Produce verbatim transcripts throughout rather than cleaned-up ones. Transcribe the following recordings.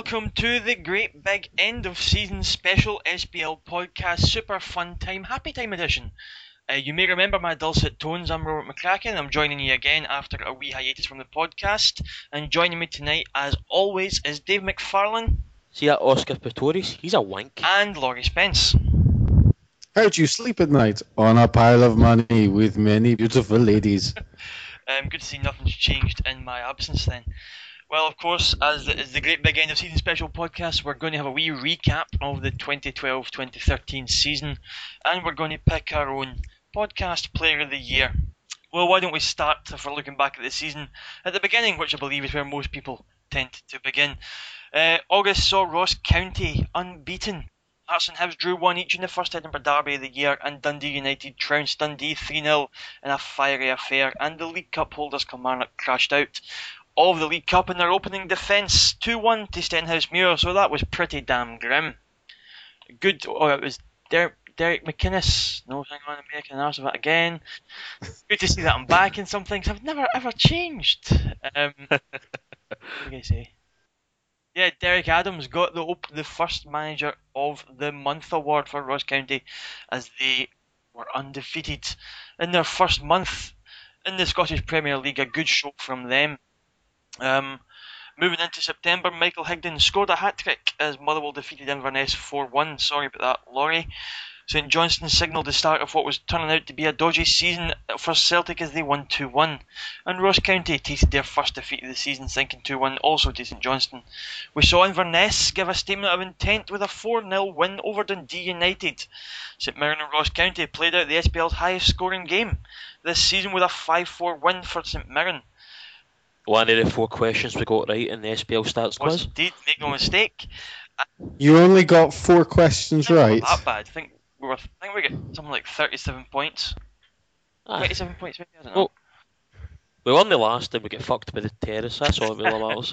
welcome to the great big end of season special S B L podcast super fun time happy time edition. Uh, you may remember my dulcet tones. I'm Robert McCracken. I'm joining you again after a wee hiatus from the podcast, and joining me tonight, as always, is Dave McFarlane. See that Oscar Pistorius? He's a wank. And Laurie Spence. How do you sleep at night? On a pile of money with many beautiful ladies. um, good to see nothing's changed in my absence then. Well, of course, as the, as the great big end of season special podcast, we're going to have a wee recap of the twenty twelve twenty thirteen season, and we're going to pick our own podcast player of the year. Well, why don't we start, if we're looking back at the season, at the beginning, which I believe is where most people tend to begin. Uh, August saw Ross County unbeaten. Hearts and Hibs drew one each in the first Edinburgh Derby of the year, and Dundee United trounced Dundee three nil in a fiery affair, and the League Cup holders Kilmarnock crashed out of the League Cup in their opening defence, two one to Stenhousemuir, so that was pretty damn grim. Good, oh, it was Der- Derek McInnes, no, hang on, I'm making an arse of it again. Good to see that I'm back in some things I've never ever changed. Um, what did I say? Yeah, Derek Adams got the op- the first Manager of the Month award for Ross County, as they were undefeated in their first month in the Scottish Premier League. A good show from them. Um, moving into September, Michael Higdon scored a hat-trick as Motherwell defeated Inverness four one. Sorry about that, Laurie. St Johnstone signalled the start of what was turning out to be a dodgy season for Celtic as they won two one. And Ross County tasted their first defeat of the season, sinking two one also to St Johnstone. We saw Inverness give a statement of intent with a four nil win over Dundee United. St Mirren and Ross County played out the S B L's highest scoring game this season with a five four win for St Mirren. One of the four questions we got right in the S B L stats quiz. Was indeed, make no mistake. You only got four questions right. Not that bad. I think we were. I think we get something like thirty-seven points. Ah. Twenty-seven points, maybe. I don't know. Well, we won the last and we get fucked by the terrace. That's all that really matters.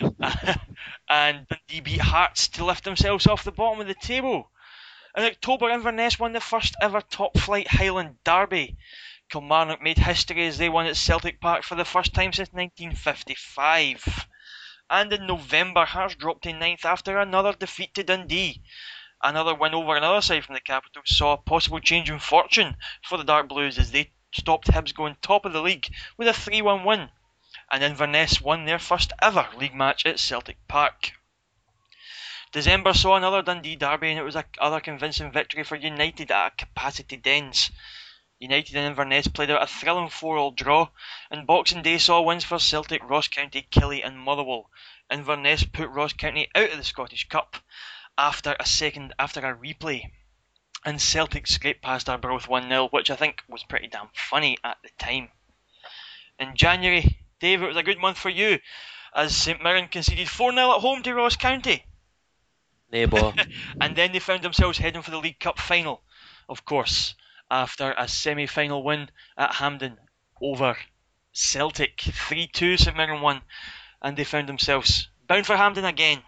And Dundee beat Hearts to lift themselves off the bottom of the table. In October, Inverness won the first ever top-flight Highland Derby. Kilmarnock made history as they won at Celtic Park for the first time since nineteen fifty-five. And in November, Hearts dropped to ninth after another defeat to Dundee. Another win over another side from the capital saw a possible change in fortune for the Dark Blues as they stopped Hibs going top of the league with a three one win. And Inverness won their first ever league match at Celtic Park. December saw another Dundee derby, and it was another convincing victory for United at a capacity Dens. United and Inverness played out a thrilling four all draw, and Boxing Day saw wins for Celtic, Ross County, Killie and Motherwell. Inverness put Ross County out of the Scottish Cup after a second after a replay, and Celtic scraped past Arbroath one nil, which I think was pretty damn funny at the time. In January, Dave, it was a good month for you, as St Mirren conceded four nil at home to Ross County. Neighbour. And then they found themselves heading for the League Cup final, of course, after a semi-final win at Hampden over Celtic. three two St Mirren won, and they found themselves bound for Hampden again.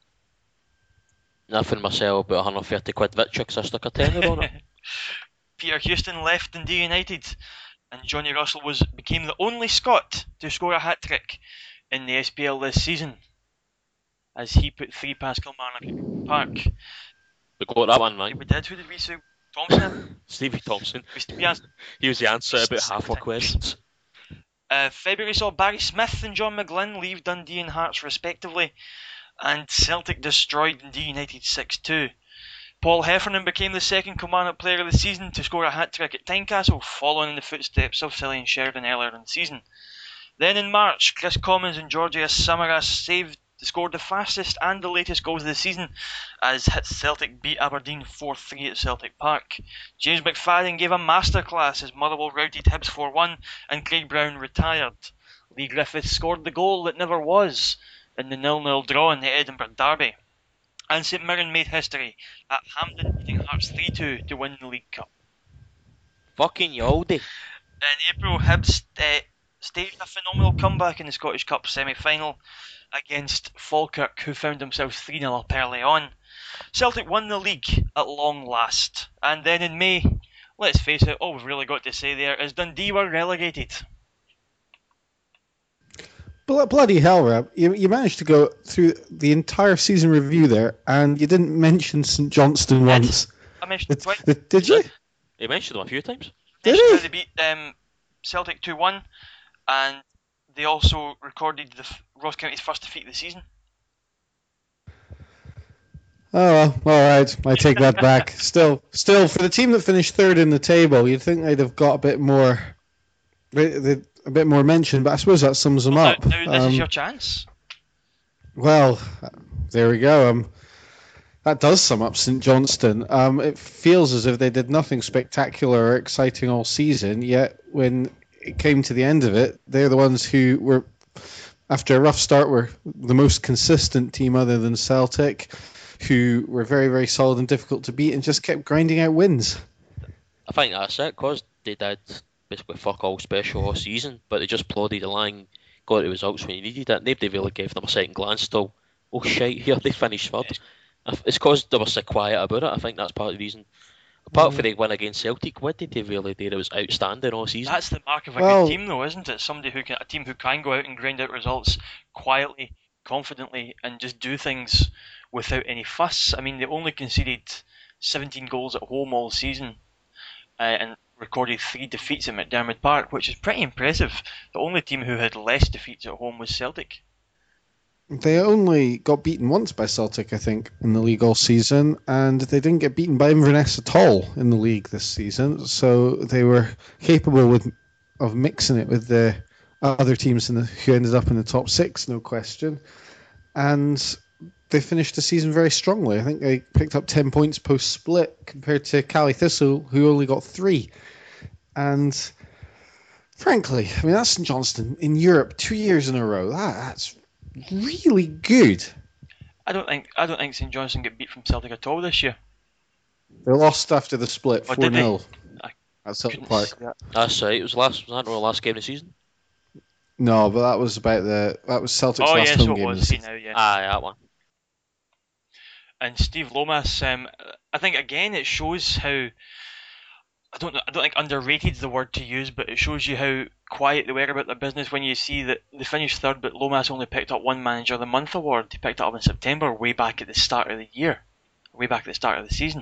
Nothing myself but one hundred thirty quid voucher because I stuck a tenner on it. Peter Houston left Dundee United, and Johnny Russell was became the only Scot to score a hat-trick in the S B L this season, as he put three past Kilmarnock at Park. We got that one right. We did. Who did we say? Thompson? Stevie Thompson. We ans- He was the answer to about half our questions. Uh, February saw Barry Smith and John McGlynn leave Dundee and Hearts respectively, and Celtic destroyed Dundee United six two. Paul Heffernan became the second Kilmarnock player of the season to score a hat-trick at Tynecastle, following in the footsteps of Cillian Sheridan earlier in the season. Then in March, Chris Commons and Georgios Samaras saved scored the fastest and the latest goals of the season as Celtic beat Aberdeen four three at Celtic Park. James McFadden gave a masterclass as Motherwell routed Hibs four one and Craig Brown retired. Lee Griffiths scored the goal that never was in the nil nil draw in the Edinburgh Derby. And St Mirren made history at Hampden beating Hearts three two to win the League Cup. Fucking Yaldi. In April, Hibs uh, staged a phenomenal comeback in the Scottish Cup semi-final against Falkirk, who found themselves three nil up early on. Celtic won the league at long last, and then in May, let's face it, all we've really got to say there is Dundee were relegated. Bl- bloody hell, Rob. You, you managed to go through the entire season review there, and you didn't mention St Johnston Did. once. I mentioned it Did, twice. did, did you? He mentioned them a few times. Did Mentioned how he? they beat um, Celtic two one, and they also recorded the f- Ross County's first defeat of the season. Oh, well, all right. I take that back. Still, still, for the team that finished third in the table, you'd think they'd have got a bit more, a bit more mention. But I suppose that sums them Well, up. now, now this Um, is your chance. Well, there we go. Um, that does sum up St Johnston. Um, it feels as if they did nothing spectacular or exciting all season, yet when it came to the end of it, they're the ones who were, after a rough start, were the most consistent team other than Celtic, who were very, very solid and difficult to beat and just kept grinding out wins. I think that's it, because they did basically fuck all special all season, but they just plodded along, got the results when you needed it. Nobody really gave them a second glance till, oh shite, here they finished third. It's because they were so quiet about it. I think that's part of the reason. Apart Mm. from the win against Celtic, what did they really do? It was outstanding all season. That's the mark of a Well- good team, though, isn't it? Somebody who can, a team who can go out and grind out results quietly, confidently, and just do things without any fuss. I mean, they only conceded seventeen goals at home all season, uh, and recorded three defeats at McDermott Park, which is pretty impressive. The only team who had less defeats at home was Celtic. They only got beaten once by Celtic, I think, in the league all season, and they didn't get beaten by Inverness at all in the league this season. So they were capable with of mixing it with the other teams in the, who ended up in the top six, no question. And they finished the season very strongly. I think they picked up ten points post split compared to Cali Thistle, who only got three. And frankly, I mean, that's St Johnston in Europe two years in a row. That, that's really good. I don't think I don't think St Johnstone get beat from Celtic at all this year. They lost after the split Oh, four did they? nil I at Celtic Couldn't Park. see that. That's right. It was last. Was that not the last game of the season? No, but that was about the that was Celtic's Oh last yeah, home so it game. was. of the See season. now, yeah. Aye, that one. And Steve Lomas, um, I think again it shows how I don't know, I don't think underrated is the word to use, but it shows you how quiet they were about their business when you see that they finished third, but Lomas only picked up one Manager of the Month award. He picked it up in September, way back at the start of the year, way back at the start of the season.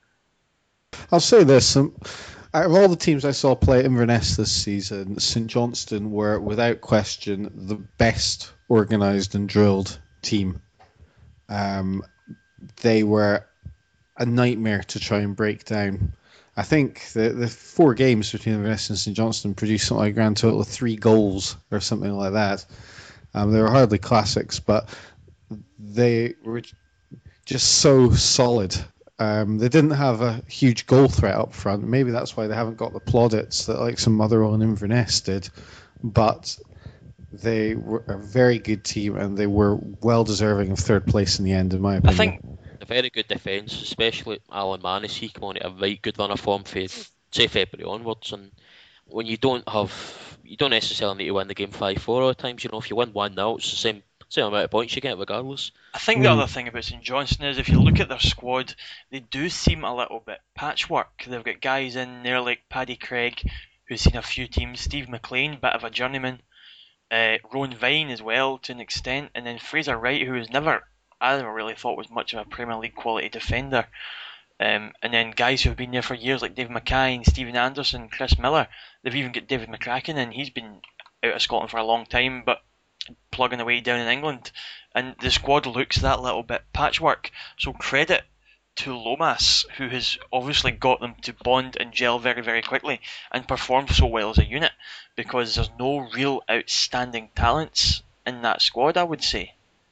I'll say this: um, out of all the teams I saw play Inverness this season, St Johnston were without question the best organised and drilled team. Um, they were a nightmare to try and break down. I think the the four games between Inverness and St Johnston produced something like a grand total of three goals or something like that. Um, they were hardly classics, but they were just so solid. Um, they didn't have a huge goal threat up front. Maybe that's why they haven't got the plaudits that like some Motherwell and Inverness did. But they were a very good team, and they were well deserving of third place in the end, in my opinion. I think A very good defence, especially Alan Manis. He came on at a right good run of form for say February onwards, and when you don't have, you don't necessarily need to win the game five four all the times. You know, if you win one nil, it's the same same amount of points you get regardless. I think the Mm. other thing about St Johnstone is if you look at their squad, they do seem a little bit patchwork. They've got guys in there like Paddy Craig, who's seen a few teams, Steve McLean, bit of a journeyman, uh, Rowan Vine as well to an extent, and then Fraser Wright, who was never, I never really thought was much of a Premier League quality defender. Um, and then guys who have been there for years like Dave Mackay, Stephen Anderson, Chris Miller. They've even got David McCracken in. He's been out of Scotland for a long time, but plugging away down in England. And the squad looks that little bit patchwork. So credit to Lomas, who has obviously got them to bond and gel very, very quickly and perform so well as a unit, because there's no real outstanding talents in that squad, I would say.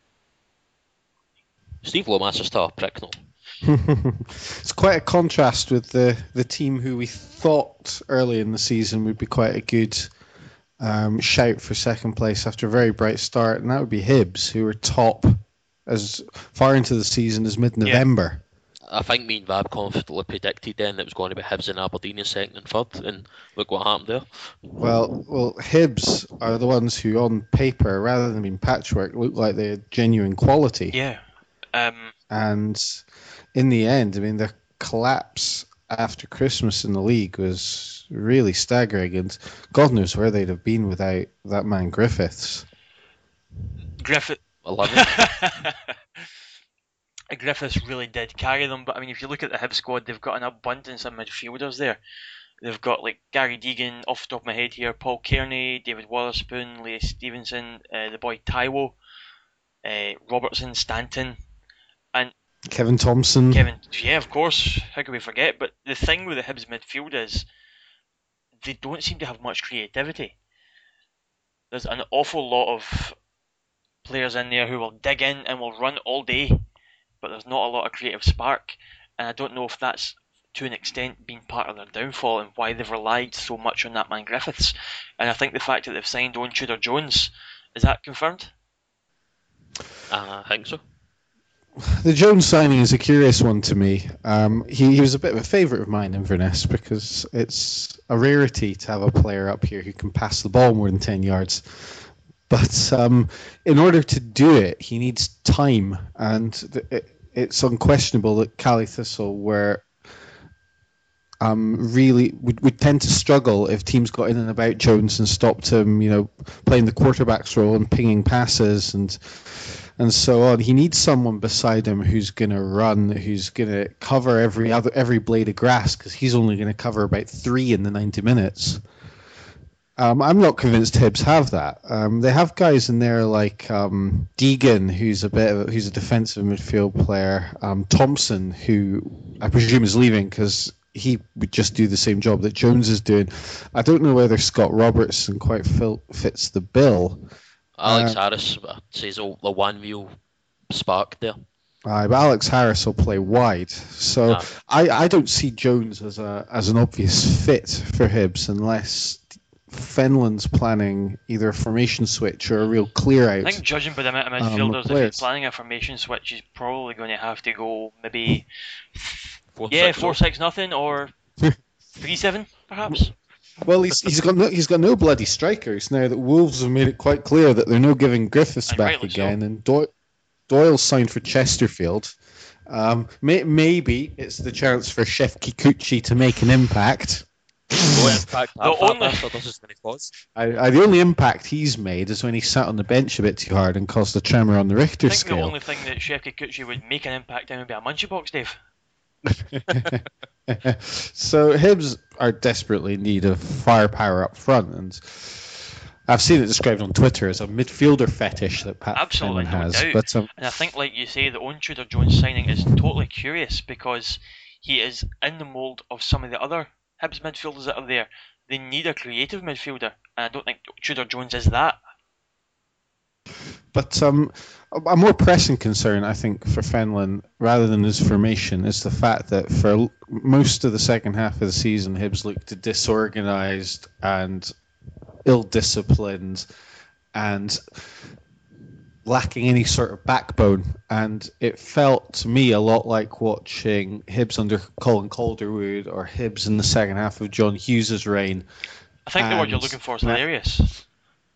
Steve Lomas is still a prick though. It's quite a contrast with the, the team who we thought early in the season would be quite a good um, shout for second place after a very bright start, and that would be Hibs, who were top as far into the season as mid-November. I think me and Vab confidently predicted then that it was going to be Hibs and Aberdeen in second and third, and look what happened there. Well, well, Hibs are the ones who, on paper, rather than being patchwork, look like they had genuine quality. Yeah. Um, And in the end, I mean, the collapse after Christmas in the league was really staggering, and God knows where they'd have been without that man Griffiths. Griffith. eleven. Griffiths really did carry them, but I mean, if you look at the Hib squad, they've got an abundance of midfielders there. They've got like Gary Deegan, off the top of my head here, Paul Kearney, David Wotherspoon, Leigh Stevenson, uh, the boy Taiwo, uh, Robertson, Stanton, and Kevin Thompson. Kevin. Yeah, of course. How could we forget? But the thing with the Hibs midfield is they don't seem to have much creativity. There's an awful lot of players in there who will dig in and will run all day, but there's not a lot of creative spark, and I don't know if that's to an extent been part of their downfall and why they've relied so much on that man Griffiths. And I think the fact that they've signed Owen Tudor Jones, is that confirmed? Uh, I think so. The Jones signing is a curious one to me. Um, he, he was a bit of a favourite of mine, Inverness, because it's a rarity to have a player up here who can pass the ball more than ten yards. But um, in order to do it, he needs time, and it, it's unquestionable that Cali Thistle were um, really would, would tend to struggle if teams got in and about Jones and stopped him, you know, playing the quarterback's role and pinging passes and and so on. He needs someone beside him who's going to run, who's going to cover every other every blade of grass, because he's only going to cover about three in the ninety minutes. Um, I'm not convinced Hibs have that. Um, they have guys in there like um, Deegan, who's a bit of, who's a defensive midfield player. Um, Thompson, who I presume is leaving because he would just do the same job that Jones is doing. I don't know whether Scott Robertson quite fil- fits the bill. Alex Uh, Harris uh, says the one real spark there. Aye, but Alex Harris will play wide, so No. I, I don't see Jones as a as an obvious fit for Hibs unless Fenland's planning either a formation switch or a real clear out. I think judging by the amount of Um, midfielders, if players. he's planning a formation switch, he's probably going to have to go maybe Four, yeah six, four oh. six nothing or three seven perhaps. Well, he's he's got no he's got no bloody strikers now that Wolves have made it quite clear that they're no giving Griffiths And back rightly so. again, and Doyle, Doyle signed for Chesterfield. Um, may, maybe it's the chance for Chef Kikuchi to make an impact. No impact. The That only- bastard doesn't any cause. I, I, the only impact he's made is when he sat on the bench a bit too hard and caused a tremor on the I Richter think the scale. only thing that Chef Kikuchi would make an impact on would be a munchie box, Dave. So Hibs are desperately in need of firepower up front, and I've seen it described on Twitter as a midfielder fetish that Pat Absolutely, Fenlon no has. doubt. But um, And I think, like you say, the Owen Tudor Jones signing is totally curious because he is in the mould of some of the other Hibs midfielders that are there. They need a creative midfielder, and I don't think Tudor Jones is that. But um, a a more pressing concern, I think, for Fenlon, rather than his formation, is the fact that for l- most of the second half of the season, Hibs looked disorganised and ill-disciplined and lacking any sort of backbone. And it felt to me a lot like watching Hibs under Colin Calderwood or Hibs in the second half of John Hughes's reign. I think the word you're And- looking for is hilarious.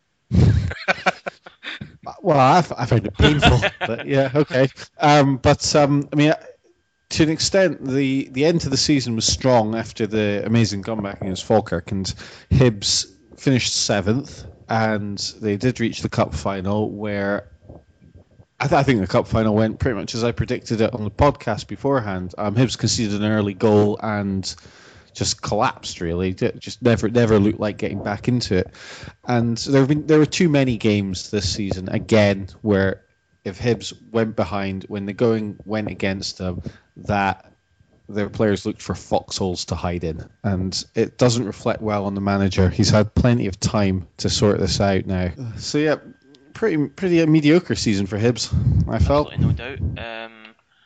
Well, I've, I found it painful, but yeah, okay. Um, but um, I mean, to an extent, the, the end to the season was strong after the amazing comeback against Falkirk, and Hibs finished seventh, and they did reach the cup final, where I, th- I think the cup final went pretty much as I predicted it on the podcast beforehand. Um, Hibs conceded an early goal and just collapsed. Really, just never never looked like getting back into it. And there have been there were too many games this season again where if Hibs went behind when the going went against them, that their players looked for foxholes to hide in, and it doesn't reflect well on the manager. He's had plenty of time to sort this out now. So yeah, pretty pretty a mediocre season for Hibs, I felt. Absolutely, no doubt. Um,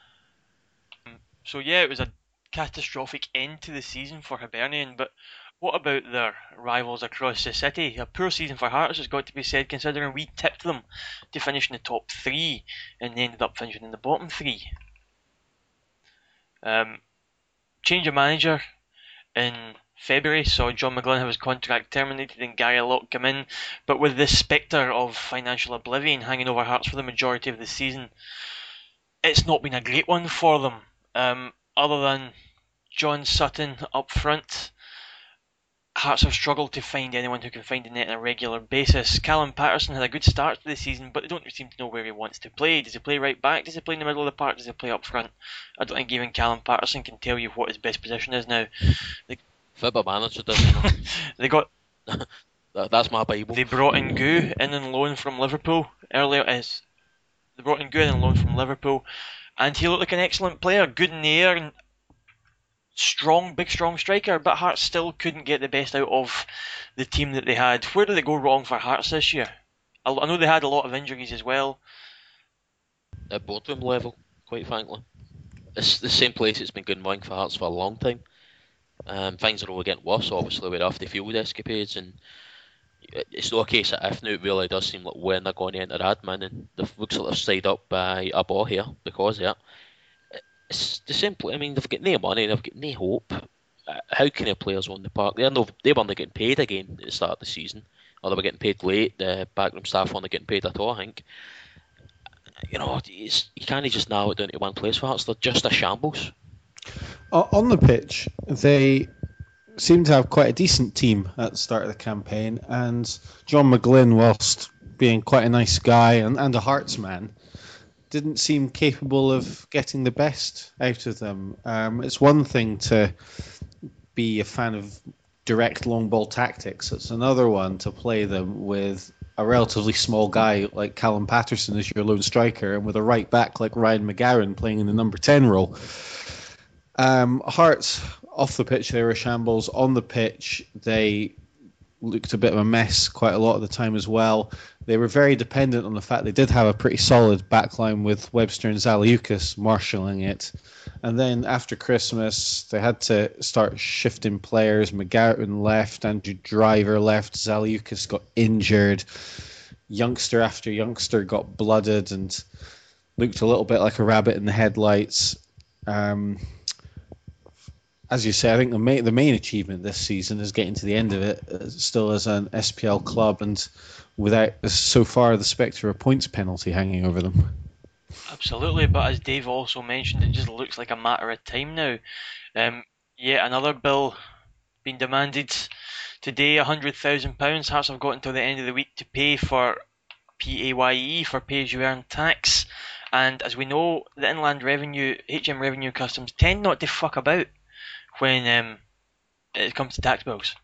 so yeah, it was a catastrophic end to the season for Hibernian, but what about their rivals across the city? A poor season for Hearts has got to be said, considering we tipped them to finish in the top three and they ended up finishing in the bottom three. Um, change of manager in February saw John McGlynn have his contract terminated and Gary Locke come in, but with the spectre of financial oblivion hanging over Hearts for the majority of the season, it's not been a great one for them. Um, other than John Sutton up front, Hearts have struggled to find anyone who can find the net on a regular basis. Callum Patterson had a good start to the season, but they don't seem to know where he wants to play. Does he play right back? Does he play in the middle of the park? Does he play up front? I don't think even Callum Patterson can tell you what his best position is now. They, Football Manager doesn't know. they got that, that's my Bible. They brought in Gu in on loan from Liverpool earlier. Is they brought in Gu in on loan from Liverpool, and he looked like an excellent player, good in the air and strong, big, strong striker. But Hearts still couldn't get the best out of the team that they had. Where did it go wrong for Hearts this year? I, I know they had a lot of injuries as well. At boardroom level, quite frankly, it's the same place it's been going wrong for Hearts for a long time. Um, things are only getting worse, obviously, with off the field escapades, and it's not a case that if now it really does seem like when they're going to enter admin, and the looks like they're stayed up by a ball here because of it. It's the same. I mean, they've got no money, they've got no hope. How can the players on the park? They no, they weren't getting paid again at the start of the season, or they were getting paid late. The backroom staff weren't getting paid at all. I think. You know, it's, you can't just narrow it down to one place for Hearts. They're just a shambles. On the pitch, they seem to have quite a decent team at the start of the campaign, and John McGlynn, whilst being quite a nice guy and, and a Hearts man, didn't seem capable of getting the best out of them. Um, it's one thing to be a fan of direct long ball tactics. It's another one to play them with a relatively small guy like Callum Patterson as your lone striker, and with a right back like Ryan McGowan playing in the number ten role. Um, Hearts, off the pitch, they were shambles. On the pitch, they looked a bit of a mess quite a lot of the time as well. They were very dependent on the fact they did have a pretty solid backline with Webster and Zaliukas marshalling it. And then after Christmas, they had to start shifting players. McGowan left, Andrew Driver left, Zaliukas got injured. Youngster after youngster got blooded and looked a little bit like a rabbit in the headlights. Um, as you say, I think the main, the main achievement this season is getting to the end of it, uh, still as an S P L club and without, so far, the spectre of a points penalty hanging over them. Absolutely, but as Dave also mentioned, it just looks like a matter of time now. Um, yet another bill being demanded today, one hundred thousand pounds. Hearts have got until the end of the week to pay for P A Y E, for pay-as-you-earn tax. And as we know, the Inland Revenue, H M Revenue Customs, tend not to fuck about when um, it comes to tax bills.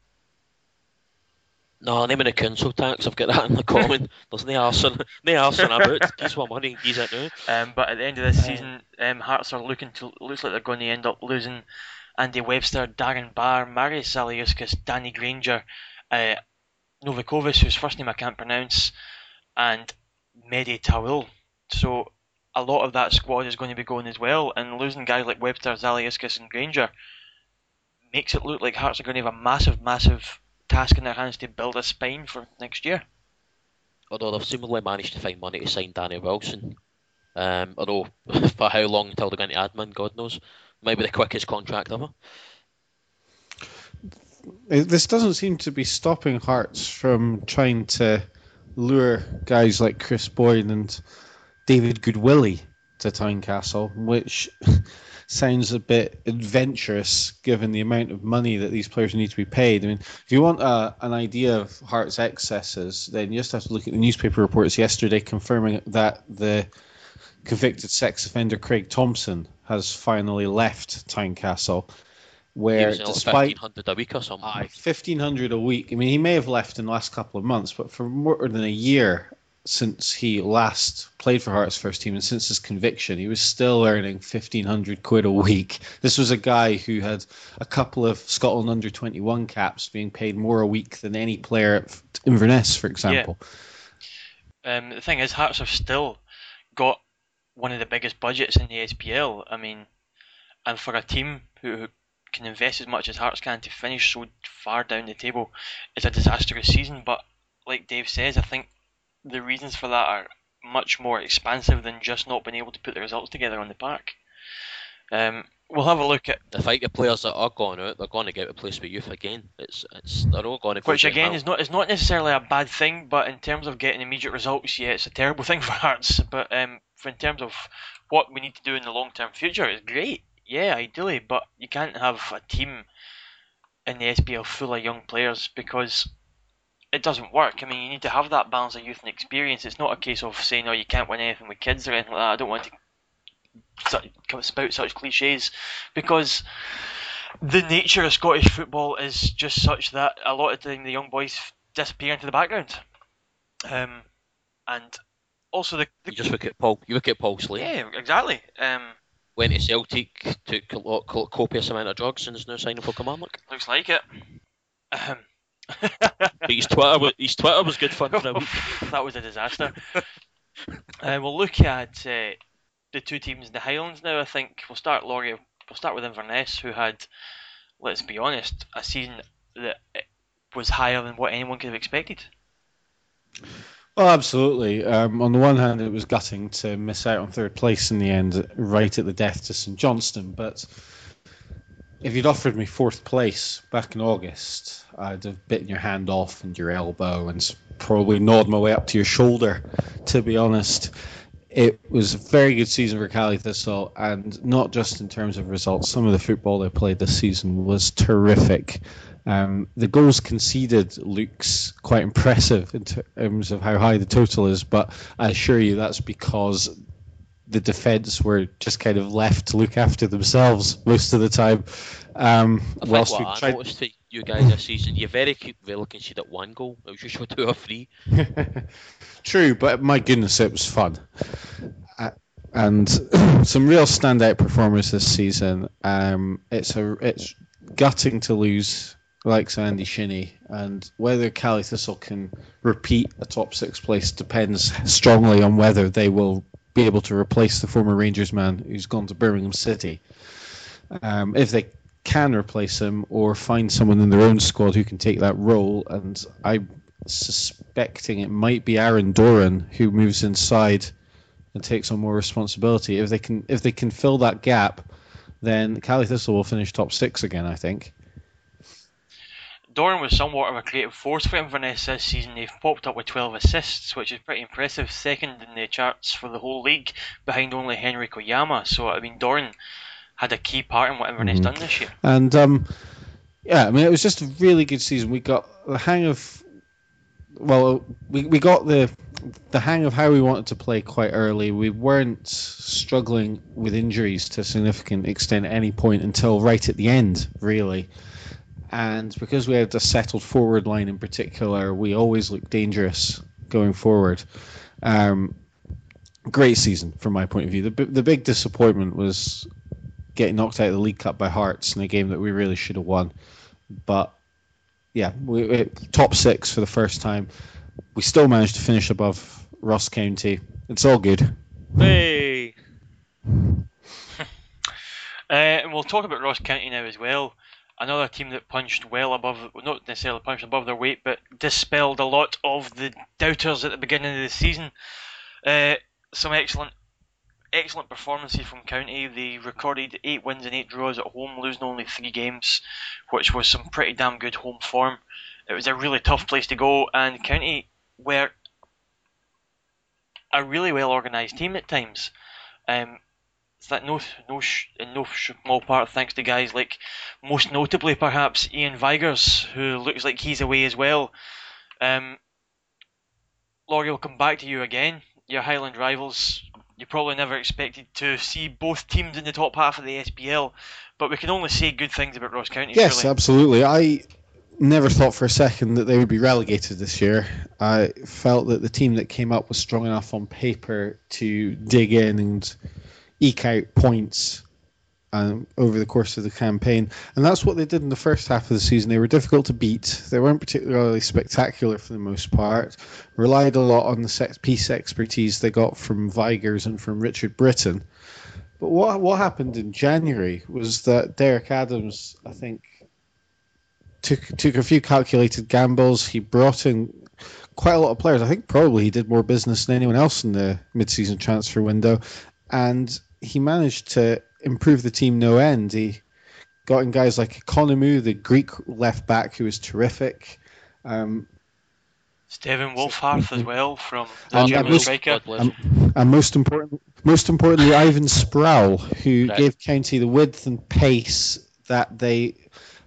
No, name of the council tax, I've got that in the comment. There's no arson, no arson about. Guess what money use it now. Um, but at the end of this season, um, Hearts are looking to looks like they're going to end up losing Andy Webster, Darren Barr, Marius Zaliuskis, Danny Granger, uh, Novakovic, whose first name I can't pronounce, and Mehdi Tawil. So a lot of that squad is going to be going as well, and losing guys like Webster, Zaliuskis, and Granger makes it look like Hearts are going to have a massive, massive task in their hands to build a spine for next year. Although they've seemingly managed to find money to sign Danny Wilson. Um, although for how long until they go into admin, God knows. Maybe the quickest contract ever. This doesn't seem to be stopping Hearts from trying to lure guys like Chris Boyd and David Goodwillie to Tynecastle, which sounds a bit adventurous given the amount of money that these players need to be paid. I mean, if you want a, an idea of Hearts' excesses, then you just have to look at the newspaper reports yesterday confirming that the convicted sex offender Craig Thompson has finally left Tynecastle, where despite fifteen hundred a week or something. Aye, fifteen hundred a week. I mean, he may have left in the last couple of months, but for more than a year since he last played for Hearts first team and since his conviction, he was still earning fifteen hundred quid a week. This was a guy who had a couple of Scotland under twenty-one caps, being paid more a week than any player at Inverness, for example. Yeah. Um, the thing is, Hearts have still got one of the biggest budgets in the S P L. I mean, and for a team who, who can invest as much as Hearts can to finish so far down the table, it's a disastrous season. But like Dave says, I think the reasons for that are much more expansive than just not being able to put the results together on the park. Um, we'll have a look at the fight. The players that are going out, they're going to get replaced with youth again. It's it's they're all going to go which again out. is not is not necessarily a bad thing, but in terms of getting immediate results, yeah, it's a terrible thing for Hearts. But um, for in terms of what we need to do in the long term future, it's great. Yeah, ideally, but you can't have a team in the S P L full of young players, because it doesn't work. I mean, you need to have that balance of youth and experience. It's not a case of saying, oh, you can't win anything with kids or anything like that. I don't want to spout such cliches, because the nature of Scottish football is just such that a lot of the time the young boys disappear into the background. Um, and also the, the You just look at Paul. You look at Paul Slade. yeah, exactly. Um, Went to Celtic, took a lot, co- copious amount of drugs, and is now signing for Kilmarnock. looks like it. Um, But his Twitter, was, his Twitter was good fun for a week. that was a disaster. uh, we'll look at uh, the two teams in the Highlands now. I think we'll start Laurie. We'll start with Inverness, who had, let's be honest, a season that was higher than what anyone could have expected. Well, absolutely. Um, on the one hand, it was gutting to miss out on third place in the end, right at the death to St Johnstone. But if you'd offered me fourth place back in August, I'd have bitten your hand off and your elbow and probably gnawed my way up to your shoulder, to be honest. It was a very good season for Cali Thistle, and not just in terms of results. Some of the football they played this season was terrific. Um, the goals conceded looks quite impressive in terms of how high the total is, but I assure you that's because the defence were just kind of left to look after themselves most of the time. Um, I think whilst what we I tried... noticed for you guys this season, you very well conceded one goal. It was usually two or three. True, but my goodness, it was fun. Uh, and some real standout performers this season. Um, it's a it's gutting to lose like Andy Shinnie, and whether Cali Thistle can repeat a top six place depends strongly on whether they will be able to replace the former Rangers man who's gone to Birmingham City. Um, if they can replace him or find someone in their own squad who can take that role, and I'm suspecting it might be Aaron Doran who moves inside and takes on more responsibility. If they can, if they can fill that gap, then Cali Thistle will finish top six again, I think. Doran was somewhat of a creative force for Inverness this season. They've popped up with twelve assists, which is pretty impressive, second in the charts for the whole league, behind only Henry Koyama. So, I mean, Doran had a key part in what Inverness mm-hmm. done this year. And, um, yeah, I mean, it was just a really good season. We got the hang of, well, we, we got the the hang of how we wanted to play quite early. We weren't struggling with injuries to a significant extent at any point until right at the end, really. And because we had a settled forward line in particular, we always looked dangerous going forward. Um, great season from my point of view. The, the big disappointment was getting knocked out of the League Cup by Hearts in a game that we really should have won. But yeah, we, we top six for the first time. We still managed to finish above Ross County. It's all good. Hey! uh, and we'll talk about Ross County now as well. Another team that punched well above, not necessarily punched above their weight, but dispelled a lot of the doubters at the beginning of the season. Uh, some excellent excellent performances from County. They recorded eight wins and eight draws at home, losing only three games, which was some pretty damn good home form. It was a really tough place to go, and County were a really well organised team at times. Um, It's that no, no, in no small part thanks to guys like, most notably perhaps, Ian Vigers, who looks like he's away as well. Um, Laurie, will come back to you again. Your Highland rivals, you probably never expected to see both teams in the top half of the S P L, but we can only say good things about Ross County. Yes, surely. Absolutely. I never thought for a second that they would be relegated this year. I felt that the team that came up was strong enough on paper to dig in and eke out points um, over the course of the campaign, and that's what they did in the first half of the season. They were difficult to beat. They weren't particularly spectacular for the most part. Relied a lot on the set piece expertise they got from Vigers and from Richard Britton. But what what happened in January was that Derek Adams, I think, took took a few calculated gambles. He brought in quite a lot of players. I think probably he did more business than anyone else in the mid-season transfer window, and he managed to improve the team no end. He got in guys like Economou, the Greek left back, who was terrific. Um, Steven Wolfharth as well from the and, German most, striker. And, and most important, most importantly, Ivan Sproul, who right. gave County the width and pace that they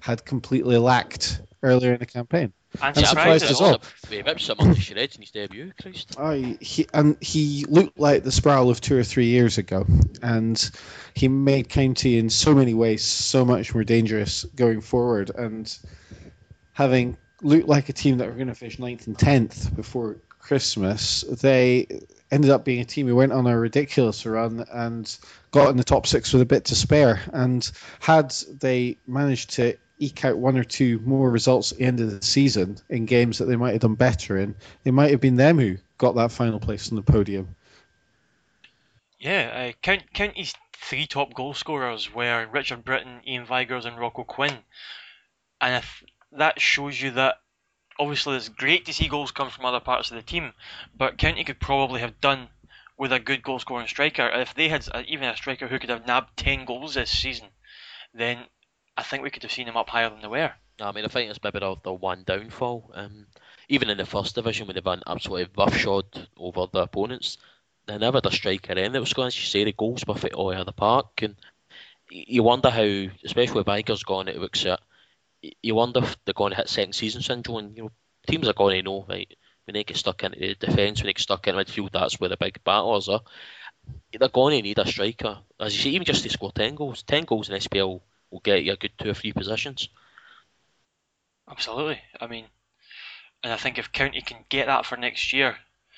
had completely lacked earlier in the campaign. And I'm surprised surprising. as well. He ripped someone to shreds in his debut, Christ. I, he, and he looked like the Sproul of two or three years ago, and he made County in so many ways so much more dangerous going forward. And having looked like a team that were going to finish ninth and tenth before Christmas, they ended up being a team who went on a ridiculous run and got in the top six with a bit to spare. And had they managed to eke out one or two more results at the end of the season in games that they might have done better in, it might have been them who got that final place on the podium. Yeah, uh, count County's three top goal scorers were Richard Britton, Ian Vigurs, and Rocco Quinn, and if that shows you that obviously it's great to see goals come from other parts of the team, but County could probably have done with a good goal scoring striker. If they had a, even a striker who could have nabbed ten goals this season, then I think we could have seen them up higher than they were. I mean, I think it's maybe the, the one downfall. Um, even in the first division, when they've been absolutely roughshod over the opponents, they never had a striker in that was going to say the goals were fit all over the park. And you wonder how, especially with Vigurs gone at Wixert, you wonder if they're going to hit second season syndrome. And, you know, teams are going to know, right, when they get stuck into the defence, when they get stuck in midfield, that's where the big battles are. They're going to need a striker. As you say, even just to score ten goals. ten goals in S P L will get you a good two or three positions. Absolutely. I mean, and I think if County can get that for next year,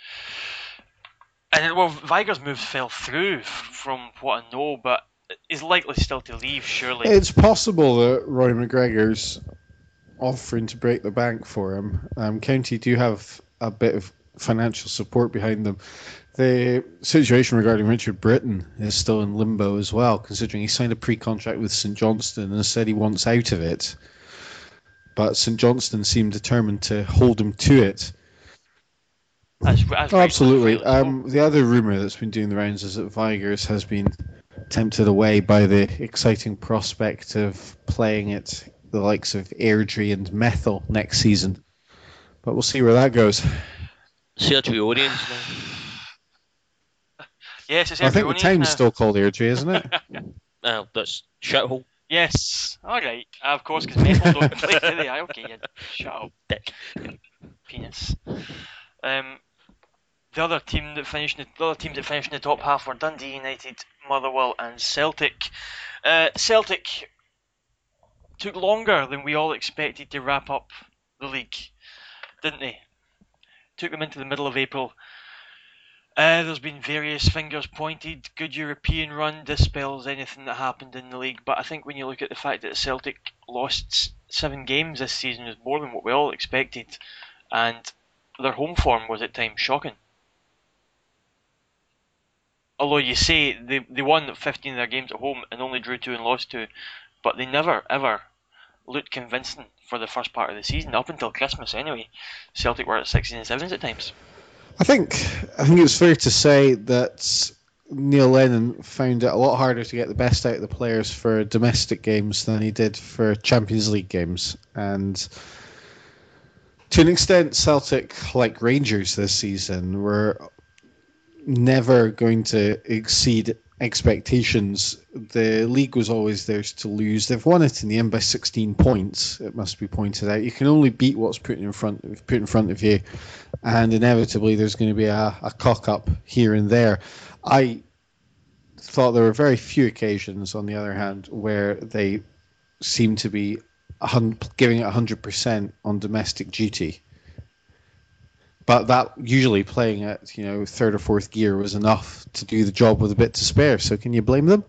and well, Vigurs' move fell through from what I know, but is likely still to leave, surely. It's possible that Roy McGregor's offering to break the bank for him. Um, County do have a bit of financial support behind them. The situation regarding Richard Britton is still in limbo as well, considering he signed a pre-contract with St Johnstone and said he wants out of it. But St Johnstone seemed determined to hold him to it. As, as Oh, absolutely. rightly so. Um, the other rumour that's been doing the rounds is that Vigurs has been tempted away by the exciting prospect of playing at the likes of Airdrie and Methil next season. But we'll see where that goes. Sergio Oriens now. Yes, it's I think the Airdrie town's now. still called Airdrie, isn't it? Uh, that's shithole. Yes, alright. Uh, of course, because Metal don't play, do they? Aye, okay, you shut up, Dick. penis. Um, the other team that finished, in the, the other teams that finished in the top half were Dundee United, Motherwell, and Celtic. Uh, Celtic took longer than we all expected to wrap up the league, didn't they? Took them into the middle of April. Uh, there's been various fingers pointed. Good European run dispels anything that happened in the league, but I think when you look at the fact that Celtic lost s- seven games this season is more than what we all expected, and their home form was at times shocking. Although you say they they won fifteen of their games at home and only drew two and lost two, but they never ever looked convincing for the first part of the season up until Christmas. Anyway, Celtic were at sixteen and sevens at times. I think I think it's fair to say that Neil Lennon found it a lot harder to get the best out of the players for domestic games than he did for Champions League games. And to an extent, Celtic, like Rangers this season, were never going to exceed expectations. The league was always theirs to lose. They've won it in the end by sixteen points, it must be pointed out. You can only beat what's put in front of, put in front of you, and inevitably there's going to be a, a cock-up here and there. I thought there were very few occasions, on the other hand, where they seemed to be a hun- giving it one hundred percent on domestic duty. But that usually playing at, you know, third or fourth gear was enough to do the job with a bit to spare. So can you blame them?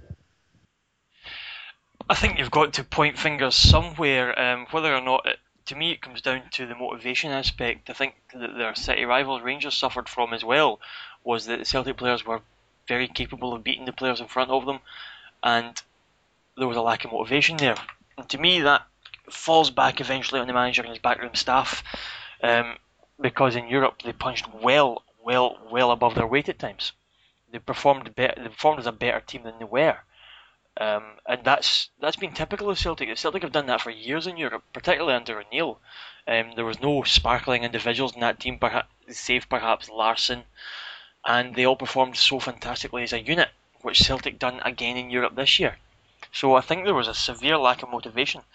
I think you've got to point fingers somewhere. Um, whether or not, it, to me, it comes down to the motivation aspect. I think that their city rivals Rangers suffered from as well was that the Celtic players were very capable of beating the players in front of them, and there was a lack of motivation there. And to me, that falls back eventually on the manager and his backroom staff. Um, because in Europe they punched well, well, well above their weight at times. They performed better. They performed as a better team than they were, um, and that's that's been typical of Celtic. Celtic have done that for years in Europe, particularly under O'Neill. Um, there was no sparkling individuals in that team, perhaps, save perhaps Larsson, and they all performed so fantastically as a unit, which Celtic done again in Europe this year. So I think there was a severe lack of motivation.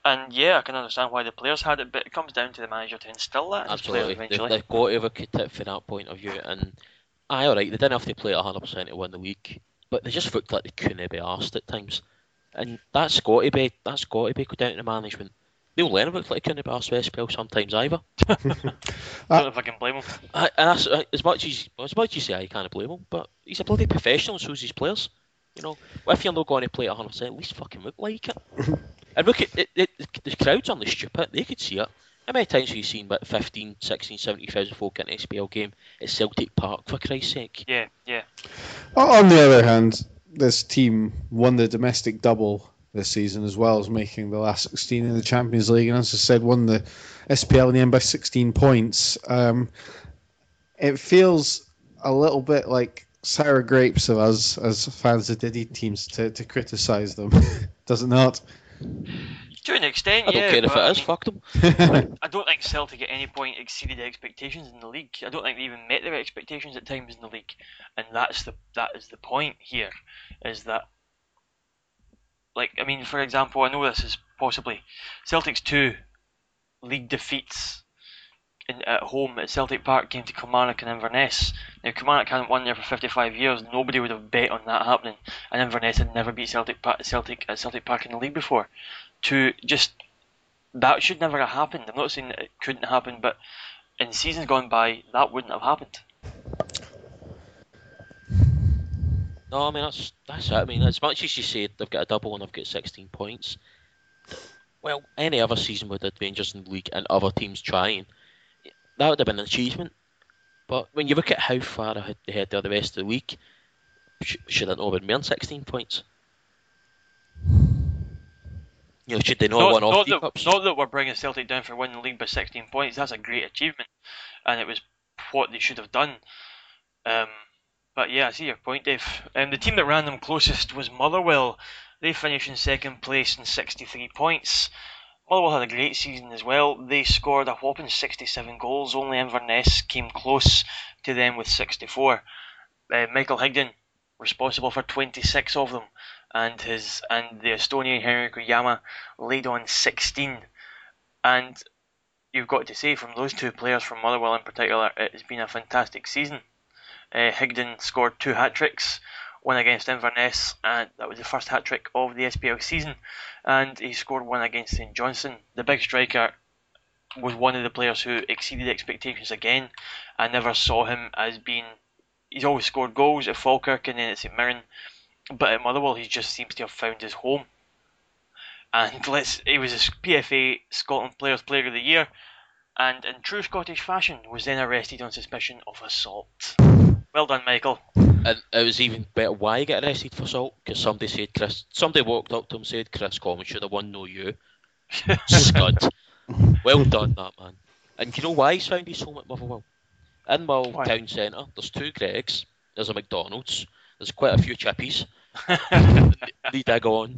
And yeah, I can understand why the players had it, but it comes down to the manager to instill that in his players Absolutely. They've, eventually. they've got to have a cut from that point of view. And aye, alright, they didn't have to play at one hundred percent to win the league, but they just looked like they couldn't be arsed at times. And that's got to be, that's got to be go down to management. Neil Lennon looked like he couldn't be arsed with S P L sometimes either. I don't know if I can blame him. I, and that's, uh, as much as as much as you say I can't blame him, but he's a bloody professional, so's his players. You know, if you're not going to play at one hundred percent, at least fucking look like it. And look at it, it, the crowd's only stupid, they could see it. How many times have you seen about fifteen, sixteen, seventy thousand folk in an S P L game at Celtic Park, for Christ's sake? Yeah, yeah. On the other hand, this team won the domestic double this season as well as making the last sixteen in the Champions League, and as I said, won the S P L in the end by sixteen points. Um, it feels a little bit like sour grapes of us as fans of Diddy teams to, to criticise them, does it not? To an extent, I don't yeah. care if but, it is, I mean, fuck them. I don't think Celtic at any point exceeded expectations in the league. I don't think they even met their expectations at times in the league, and that's the that is the point here, is that, like, I mean, for example, I know this is possibly Celtic's two league defeats in, at home at Celtic Park came to Kilmarnock and Inverness. Now, Kilmarnock hadn't won there for fifty-five years. Nobody would have bet on that happening, and Inverness had never beat Celtic Celtic at Celtic Park in the league before. To just that should never have happened. I'm not saying that it couldn't happen, but in seasons gone by, that wouldn't have happened. No, I mean, that's that's it. I mean, as much as you say they've got a double and they've got sixteen points, well, any other season with the Rangers in the league and other teams trying, that would have been an achievement. But when you look at how far ahead they had the rest of the league, sh- should it not have been more than sixteen points? You know, should they not, Not, have won off not, the that, cups? not that we're bringing Celtic down for winning the league by sixteen points. That's a great achievement, and it was what they should have done. Um, but yeah, I see your point, Dave. Um, the team that ran them closest was Motherwell. They finished in second place in sixty-three points. Motherwell had a great season as well. They scored a whopping sixty-seven goals. Only Inverness came close to them with sixty-four. Uh, Michael Higdon responsible for twenty-six of them, and his and the Estonian Henrik Yama laid on sixteen. And you've got to say, from those two players, from Motherwell in particular, it has been a fantastic season. Uh, Higdon scored two hat-tricks, one against Inverness, and that was the first hat-trick of the S P L season, and he scored one against St Johnstone. The big striker was one of the players who exceeded expectations again. I never saw him as being... He's always scored goals at Falkirk and then at St Mirren, but at Motherwell he just seems to have found his home. And let's he was a P F A Scotland Players Player of the Year, and in true Scottish fashion was then arrested on suspicion of assault. Well done, Michael. And it was even better why he got arrested for assault, because somebody said Chris, somebody walked up to him and said Chris Common should have won, no you. Scud. Well done, that man. And you know why he's found his home at Motherwell? In Mull Why? Town Centre, there's two Greggs, there's a McDonald's, there's quite a few chippies. They dig on.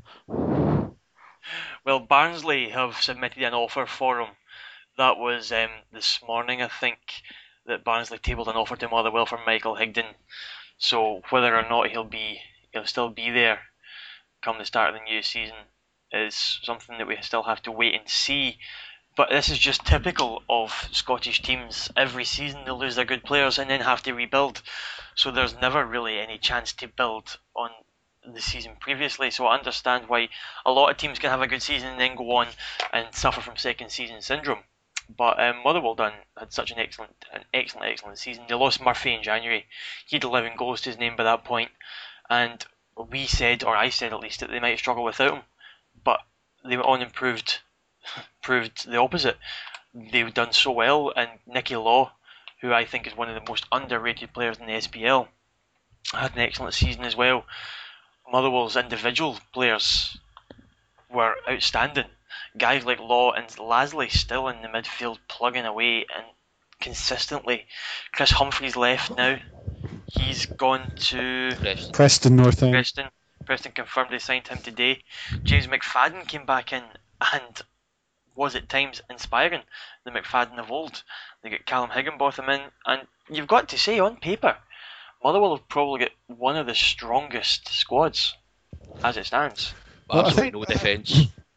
Well, Barnsley have submitted an offer for him. That was um, this morning, I think, that Barnsley tabled an offer to Motherwell for Michael Higdon. So whether or not he'll be, he'll still be there come the start of the new season is something that we still have to wait and see. But this is just typical of Scottish teams. Every season they lose their good players and then have to rebuild. So there's never really any chance to build on the season previously. So I understand why a lot of teams can have a good season and then go on and suffer from second season syndrome. But um, Motherwell done had such an excellent, an excellent, excellent season. They lost Murphy in January. He had eleven goals to his name by that point, and we said, or I said at least, that they might struggle without him. But they went on and proved, proved the opposite. They've done so well, and Nicky Law, who I think is one of the most underrated players in the S P L, had an excellent season as well. Motherwell's individual players were outstanding. Guys like Law and Lasley still in the midfield plugging away and consistently. Chris Humphreys left now. He's gone to Preston. Preston North End. Preston. Preston confirmed they signed him today. James McFadden came back in and was at times inspiring. The McFadden of old. They got Callum Higginbotham in, and you've got to say, on paper, Motherwell have probably got one of the strongest squads as it stands. Well, I Absolutely think- no defence.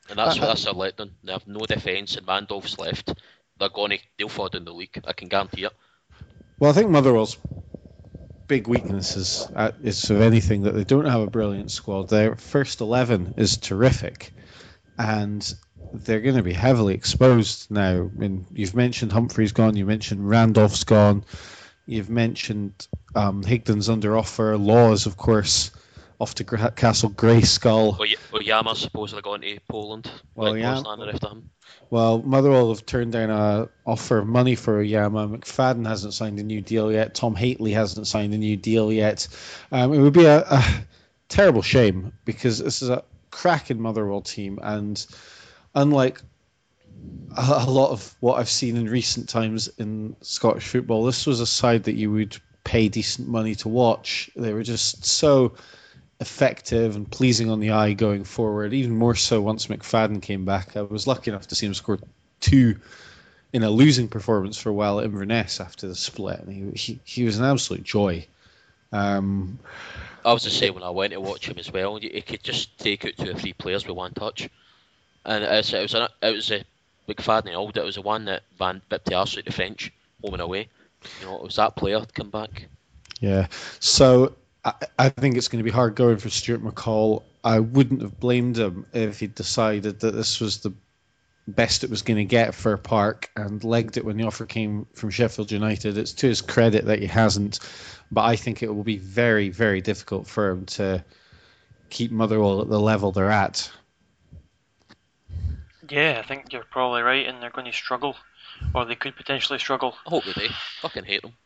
And that's I- I- that's a letdown. They have no defence, and Randolph's left. They're going to they'll fall down the league. I can guarantee it. Well, I think Motherwell's big weakness is, uh, is of anything that they don't have a brilliant squad. Their first eleven is terrific, and they're going to be heavily exposed now. I mean, you've mentioned Humphrey's gone, you mentioned Randolph's gone, you've mentioned um, Higdon's under offer, Laws, of course, off to Gra- Castle Greyskull. Oy- Oyama's supposedly going to Poland. Well, Like yeah. Lausanne after him. Well, Motherwell have turned down a offer of money for Oyama. McFadden hasn't signed a new deal yet. Tom Haitley hasn't signed a new deal yet. Um, it would be a, a terrible shame because this is a cracking Motherwell team, and unlike a, a lot of what I've seen in recent times in Scottish football, this was a side that you would pay decent money to watch. They were just so effective and pleasing on the eye going forward, even more so once McFadden came back. I was lucky enough to see him score two in a losing performance for a while at Inverness after the split, and he he, he was an absolute joy. Um, I was the same when I went to watch him as well. He could just take out two or three players with one touch, and it was it was, a, it was a McFadden and all. It was the one that Van bipped the arse out the French home and away. You know, it was that player to come back. yeah, so I, I think it's going to be hard going for Stuart McCall. I wouldn't have blamed him if he'd decided that this was the best it was going to get for Park and legged it when the offer came from Sheffield United. It's to his credit that he hasn't, but I think it will be very, very difficult for him to keep Motherwell at the level they're at. Yeah, I think you're probably right, and they're going to struggle, or they could potentially struggle. I hope they do. Fucking hate them.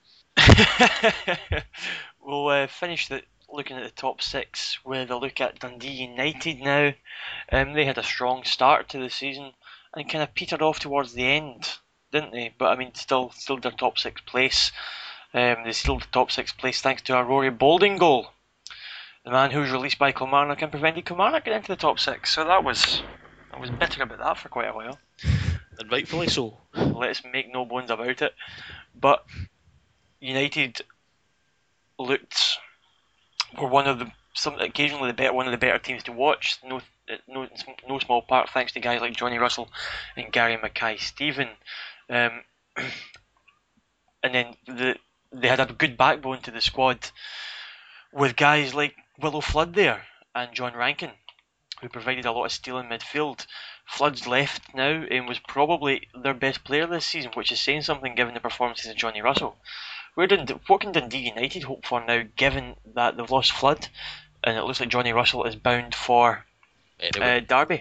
We'll uh, finish the, looking at the top six with a look at Dundee United now. Um, they had a strong start to the season and kind of petered off towards the end, didn't they? But I mean, still, still their top six place. Um, they still the top six place thanks to a Rory Boulding goal. The man who was released by Kilmarnock and prevented Kilmarnock getting into the top six. So that was, I was bitter about that for quite a while. And rightfully so. Let's make no bones about it. But United looked were one of the some occasionally the better one of the better teams to watch. No, no, no small part thanks to guys like Johnny Russell and Gary Mackay-Steven. Um, and then the they had a good backbone to the squad with guys like Willow Flood there and John Rankin, who provided a lot of steel in midfield. Flood's left now and was probably their best player this season, which is saying something given the performances of Johnny Russell. Where did what can Dundee United hope for now, given that they've lost Flood, and it looks like Johnny Russell is bound for Anyway, uh, Derby?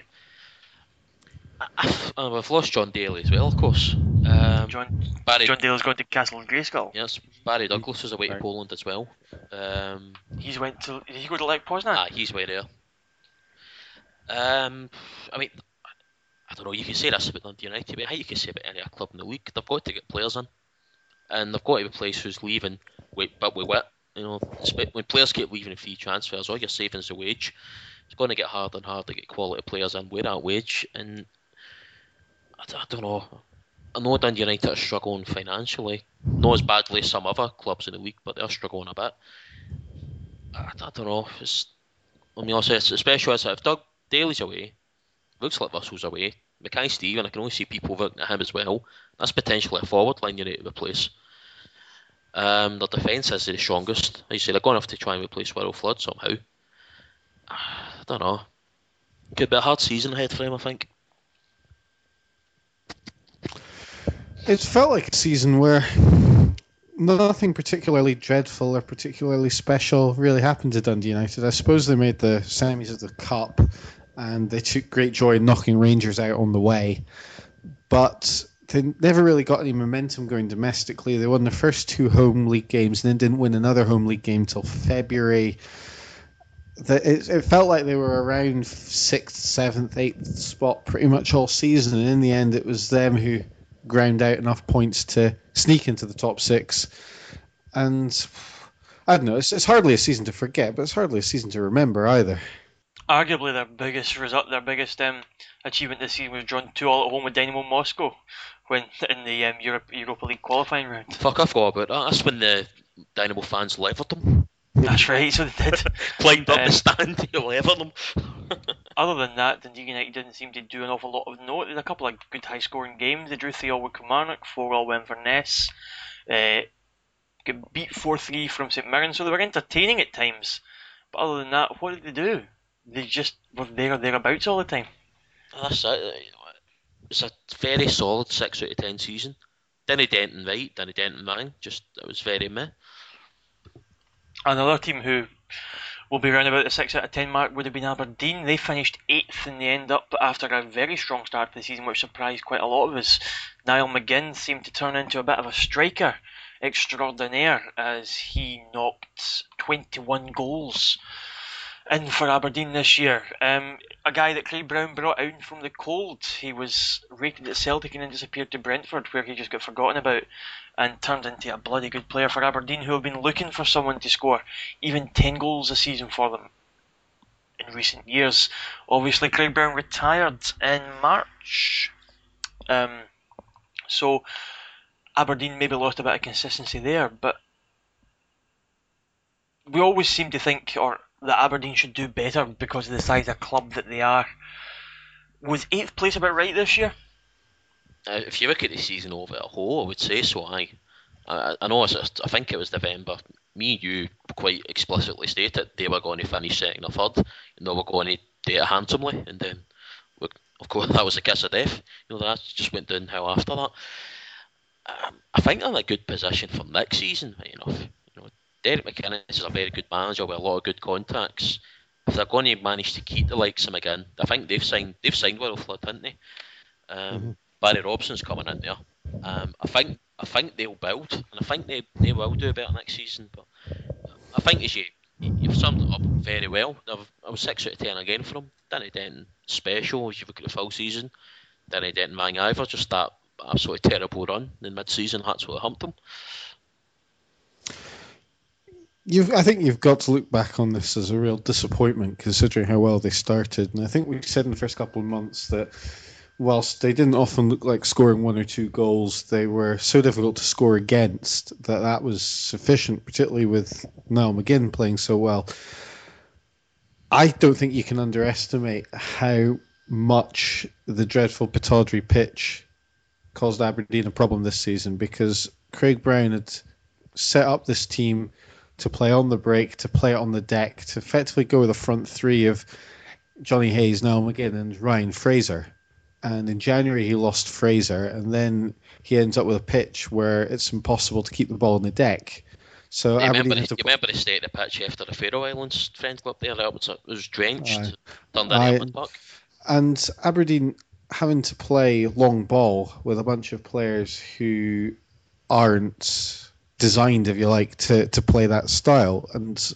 uh, we've lost John Daly as well, of course. Um, John Barry, John Dale's gone to Castle Grayskull. yes, Barry Douglas is away to Right. Poland as well. Um, He's went to did he go to Lech Poznan? ah, he's way there. Um, I mean, I don't know. You can say this about Dundee United, but how you can say about any other club in the league? They've got to get players in, and they've got to replace who's leaving. Wait, but with wit, you know, spe- when players keep leaving in free transfers, all your savings a wage. It's going to get harder and harder to get quality players in with that wage, and I, d- I don't know. I know Dundee United are struggling financially, not as badly as some other clubs in the league, but they're struggling a bit. I, I don't know. It's, I mean, also, it's especially as if Doug Daly's away, looks like Russell's away, Mackay-Steven, I can only see people voting at him as well. That's potentially a forward line you need to replace. Um, their defence is the strongest. Like you say, they're going to have to try and replace Wirral Flood somehow. I don't know. Could be a hard season ahead for him, I think. It felt like a season where nothing particularly dreadful or particularly special really happened to Dundee United. I suppose they made the semis of the Cup and they took great joy in knocking Rangers out on the way. But they never really got any momentum going domestically. They won the first two home league games and then didn't win another home league game till February. The, it, it felt like they were around sixth, seventh, eighth spot pretty much all season, and in the end it was them who ground out enough points to sneak into the top six. And I don't know, it's, it's hardly a season to forget, but it's hardly a season to remember either. Arguably their biggest result, their biggest um, achievement this season was drawn two all at home with Dynamo Moscow when in the um, Europe, Europa League qualifying round. Fuck, I forgot about that. That's when the Dynamo fans levered them. That's right, so they did. Climbed up Um, the stand to lever them. other than that, Dundee United didn't seem to do an awful lot of note. They had a couple of good high-scoring games. They drew three all with Kilmarnock, four all with Inverness. Uh, got beat four three from St Mirren, so they were entertaining at times. But other than that, what did they do? They just were there or thereabouts all the time. That's it. It's a very solid six out of ten season. Didn't dent in right, didn't dent in wrong. Just it was very meh. Another team who will be around about the six out of ten mark would have been Aberdeen. They finished eighth in the end up after a very strong start to the season, which surprised quite a lot of us. Niall McGinn seemed to turn into a bit of a striker extraordinaire as he knocked twenty-one goals in for Aberdeen this year. Um, a guy that Craig Brown brought out from the cold. He was rated at Celtic and then disappeared to Brentford, where he just got forgotten about, and turned into a bloody good player for Aberdeen, who have been looking for someone to score even ten goals a season for them in recent years. Obviously, Craig Brown retired in March. Um, so Aberdeen maybe lost a bit of consistency there, but we always seem to think or that Aberdeen should do better because of the size of club that they are. Was eighth place about right this year? Uh, if you look at the season over a whole, I would say so. I, I, I know. It's, I think it was November. Me and you quite explicitly stated they were going to finish second or third, and they were going to do it handsomely. And then, we, of course, that was a kiss of death. You know, that just went downhill after that. Um, I think they're in a good position for next season. Right enough. You know, Derek McInnes is a very good manager with a lot of good contacts. If they're going to manage to keep the likes of McGinn, I think they've signed they've signed Will Flood, haven't they? Um, mm-hmm. Barry Robson's coming in there. Um, I think I think they'll build, and I think they, they will do better next season. But I think as you you've summed it up very well. I was six out of ten again for them. Danny Denton special as you look at the full season. Danny Denton Mang Ivor just that absolutely terrible run in mid-season. That's what humped them. You've, I think you've got to look back on this as a real disappointment, considering how well they started. And I think we said in the first couple of months that whilst they didn't often look like scoring one or two goals, they were so difficult to score against that that was sufficient, particularly with Niall McGinn playing so well. I don't think you can underestimate how much the dreadful Pittodrie pitch caused Aberdeen a problem this season, because Craig Brown had set up this team to play on the break, to play it on the deck, to effectively go with a front three of Johnny Hayes, Niall McGinn and Ryan Fraser. And in January he lost Fraser, and then he ends up with a pitch where it's impossible to keep the ball on the deck. So you Aberdeen remember, to... you remember the state of the pitch after the Faroe Islands friends club there? That was, it was drenched, Aye. turned into Aye. a mud park. And Aberdeen having to play long ball with a bunch of players who aren't designed, if you like, to, to play that style. And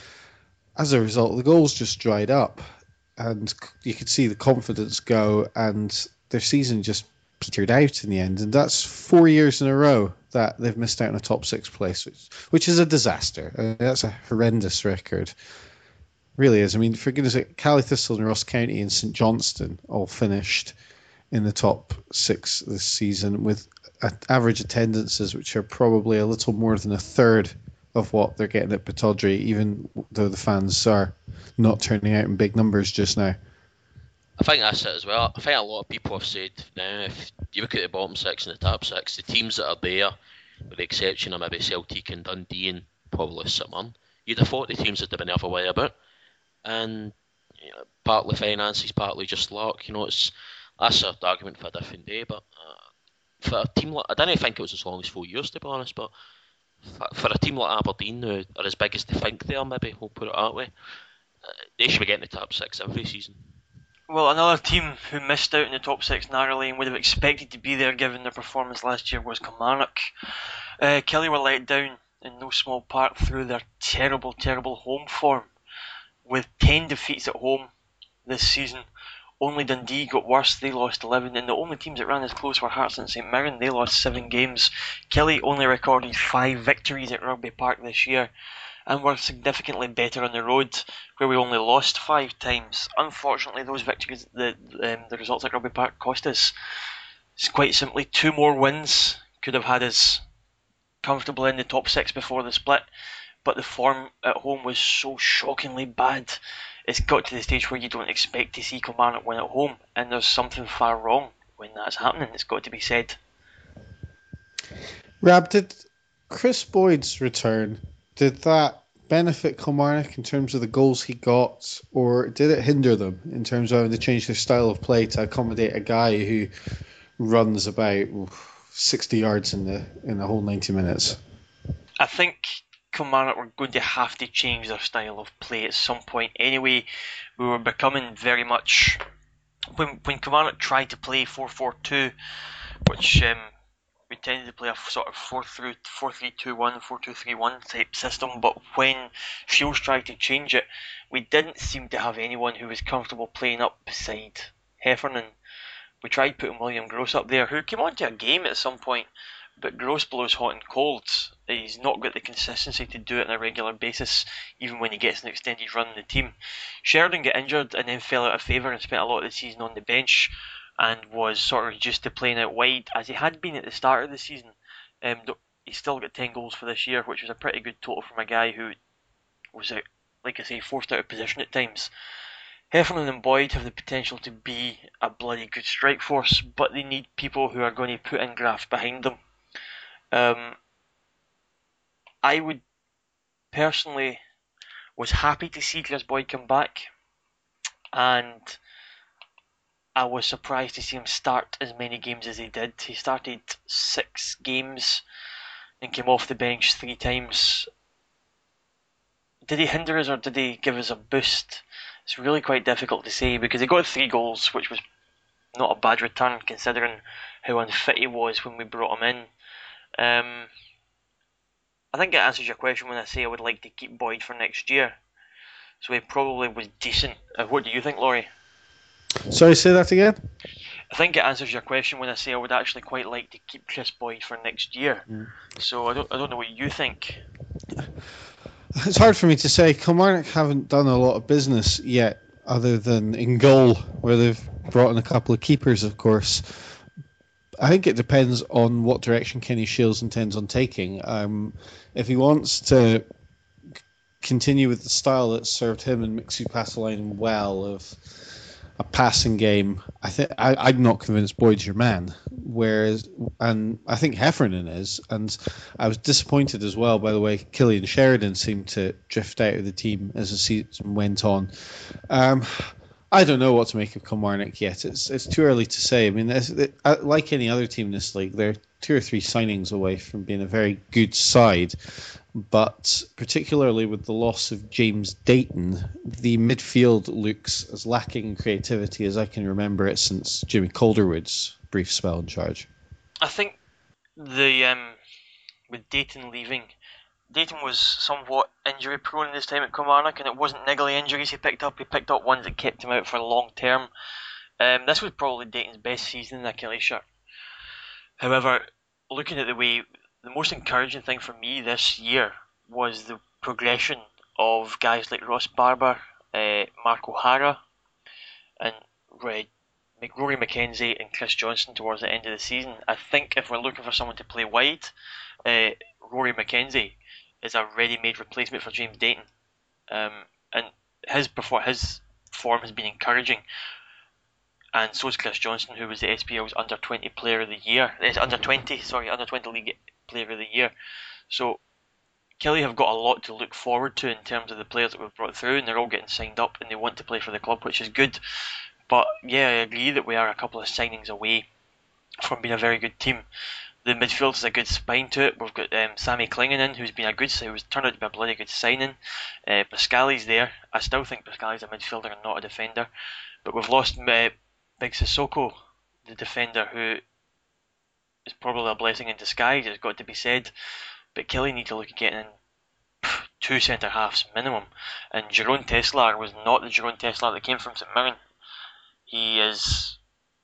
as a result, the goals just dried up. And you could see the confidence go, and their season just petered out in the end. And that's four years in a row that they've missed out on a top six place, which, which is a disaster. I mean, that's a horrendous record. Really is. I mean, for goodness sake, Cally Thistle and Ross County and St Johnstone all finished in the top six this season with average attendances which are probably a little more than a third of what they're getting at Pittodrie, even though the fans are not turning out in big numbers just now. I think that's it as well. I think a lot of people have said now, if you look at the bottom six and the top six, the teams that are there, with the exception of maybe Celtic and Dundee and probably St Mirren, you'd have thought the teams that they've been other way about. And you know, partly finances, partly just luck. You know, it's that's an argument for a different day. But uh, for a team like, I didn't think it was as long as four years to be honest. But for, for a team like Aberdeen, who are as big as they think they are, maybe we'll put it that way, uh, they should be getting the top six every season. Well, another team who missed out in the top six narrowly and would have expected to be there given their performance last year was Kilmarnock. Uh, Kelly were let down in no small part through their terrible, terrible home form. With ten defeats at home this season, only Dundee got worse. They lost eleven, and the only teams that ran as close were Hearts and St Mirren. They lost seven games. Kelly only recorded five victories at Rugby Park this year, and were significantly better on the road, where we only lost five times. Unfortunately, those victories, the um, the results at Rugby Park cost us. It's quite simply two more wins could have had us comfortably in the top six before the split. But the form at home was so shockingly bad. it's got to the stage where you don't expect to see Kilmarnock win at home, and there's something far wrong when that's happening. It's got to be said. Rab, did Chris Boyd's return, did that benefit Kilmarnock in terms of the goals he got, or did it hinder them in terms of having to change their style of play to accommodate a guy who runs about sixty yards in the in the whole ninety minutes? I think Kilmarnock were going to have to change their style of play at some point anyway. We were becoming very much... When, when Kilmarnock tried to play four four two, which um, we tended to play a sort of four three two one, four two three one type system, but when Shields tried to change it, we didn't seem to have anyone who was comfortable playing up beside Heffernan. We tried putting William Gross up there, who came onto a game at some point, but Gross blows hot and cold. He's not got the consistency to do it on a regular basis, even when he gets an extended run in the team. Sheridan got injured and then fell out of favour and spent a lot of the season on the bench, and was sort of reduced to playing out wide, as he had been at the start of the season. Um, he's still got ten goals for this year, which was a pretty good total from a guy who was, out, like I say, forced out of position at times. Heffernan and Boyd have the potential to be a bloody good strike force, but they need people who are going to put in graft behind them. Um, I would personally was happy to see Chris Boyd come back, and I was surprised to see him start as many games as he did. He started six games and came off the bench three times. Did he hinder us or did he give us a boost? It's really quite difficult to say, because he got three goals, which was not a bad return considering how unfit he was when we brought him in. Um, I think it answers your question when I say I would like to keep Boyd for next year. So he probably was decent. Uh, what do you think, Laurie? Sorry, say that again? I think it answers your question when I say I would actually quite like to keep Chris Boyd for next year. Mm. So I don't I don't know what you think. It's hard for me to say. Kilmarnock haven't done a lot of business yet, other than in goal, where they've brought in a couple of keepers, of course. I think it depends on what direction Kenny Shields intends on taking. Um, if he wants to continue with the style that served him and Mixu Pasalainen well, of a passing game, I think I'm not convinced Boyd's your man. Whereas, and I think Heffernan is, and I was disappointed as well by the way Killian Sheridan seemed to drift out of the team as the season went on. Um, I don't know what to make of Kilmarnock yet. It's it's too early to say. I mean, it, like any other team in this league, they're two or three signings away from being a very good side. But particularly with the loss of James Dayton, the midfield looks as lacking creativity as I can remember it since Jimmy Calderwood's brief spell in charge. I think the um, with Dayton leaving, Dayton was somewhat injury prone this time at Kilmarnock, and it wasn't niggly injuries he picked up. He picked up ones that kept him out for long term. Um, this was probably Dayton's best season in a Kelly shirt. However, looking at the way, the most encouraging thing for me this year was the progression of guys like Ross Barber, uh, Mark O'Hara, and Rory McKenzie and Chris Johnson towards the end of the season. I think if we're looking for someone to play wide, uh, Rory McKenzie is a ready-made replacement for James Dayton, um, and his before his form has been encouraging. And so is Chris Johnson, who was the S P L's under twenty player of the year. It's under twenty, sorry, under twenty league player of the year. So Kelly have got a lot to look forward to in terms of the players that we've brought through, and they're all getting signed up and they want to play for the club, which is good. But yeah, I agree that we are a couple of signings away from being a very good team. The midfield has a good spine to it. We've got um, Sammy Klingen in, who's been a good, who's turned out to be a bloody good signing. Uh, Pascali's there. I still think Pascali's a midfielder and not a defender. But we've lost uh, Big Sissoko, the defender, who is probably a blessing in disguise, it's got to be said. But Kelly need to look at getting in two centre halves minimum. And Jerome Teslar was not the Jerome Teslar that came from St Mirren. He is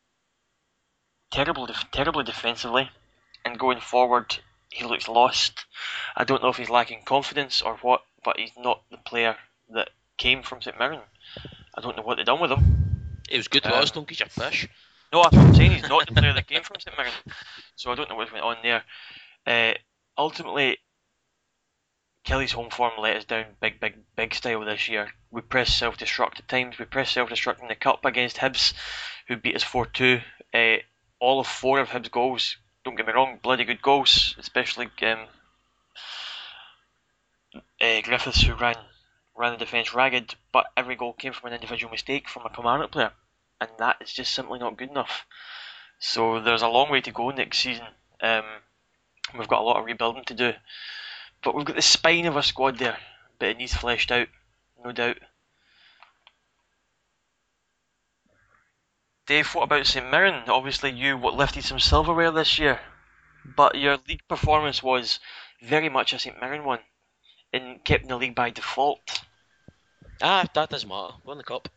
terrible, terribly defensively, and going forward he looks lost. I don't know if he's lacking confidence or what, but he's not the player that came from St Mirren. I don't know what they've done with him. It was good to um, us, don't get your fish. No, that's what I'm saying, he's not the player that came from St Mirren. So I don't know what went on there. Uh, ultimately, Kelly's home form let us down big, big, big style this year. We pressed self-destruct at times. We pressed self-destruct in the Cup against Hibs, who beat us four two. Uh, all of four of Hibs' goals, don't get me wrong, bloody good goals, especially um, uh, Griffiths, who ran ran the defence ragged, but every goal came from an individual mistake from a Kilmarnock player, and that is just simply not good enough. So there's a long way to go next season. Um, we've got a lot of rebuilding to do, but we've got the spine of our squad there, but it needs fleshed out, no doubt. Dave, what about St Mirren? Obviously you lifted some silverware this year, but your league performance was very much a St Mirren one, and kept in the league by default. Ah, that doesn't matter. Won the cup.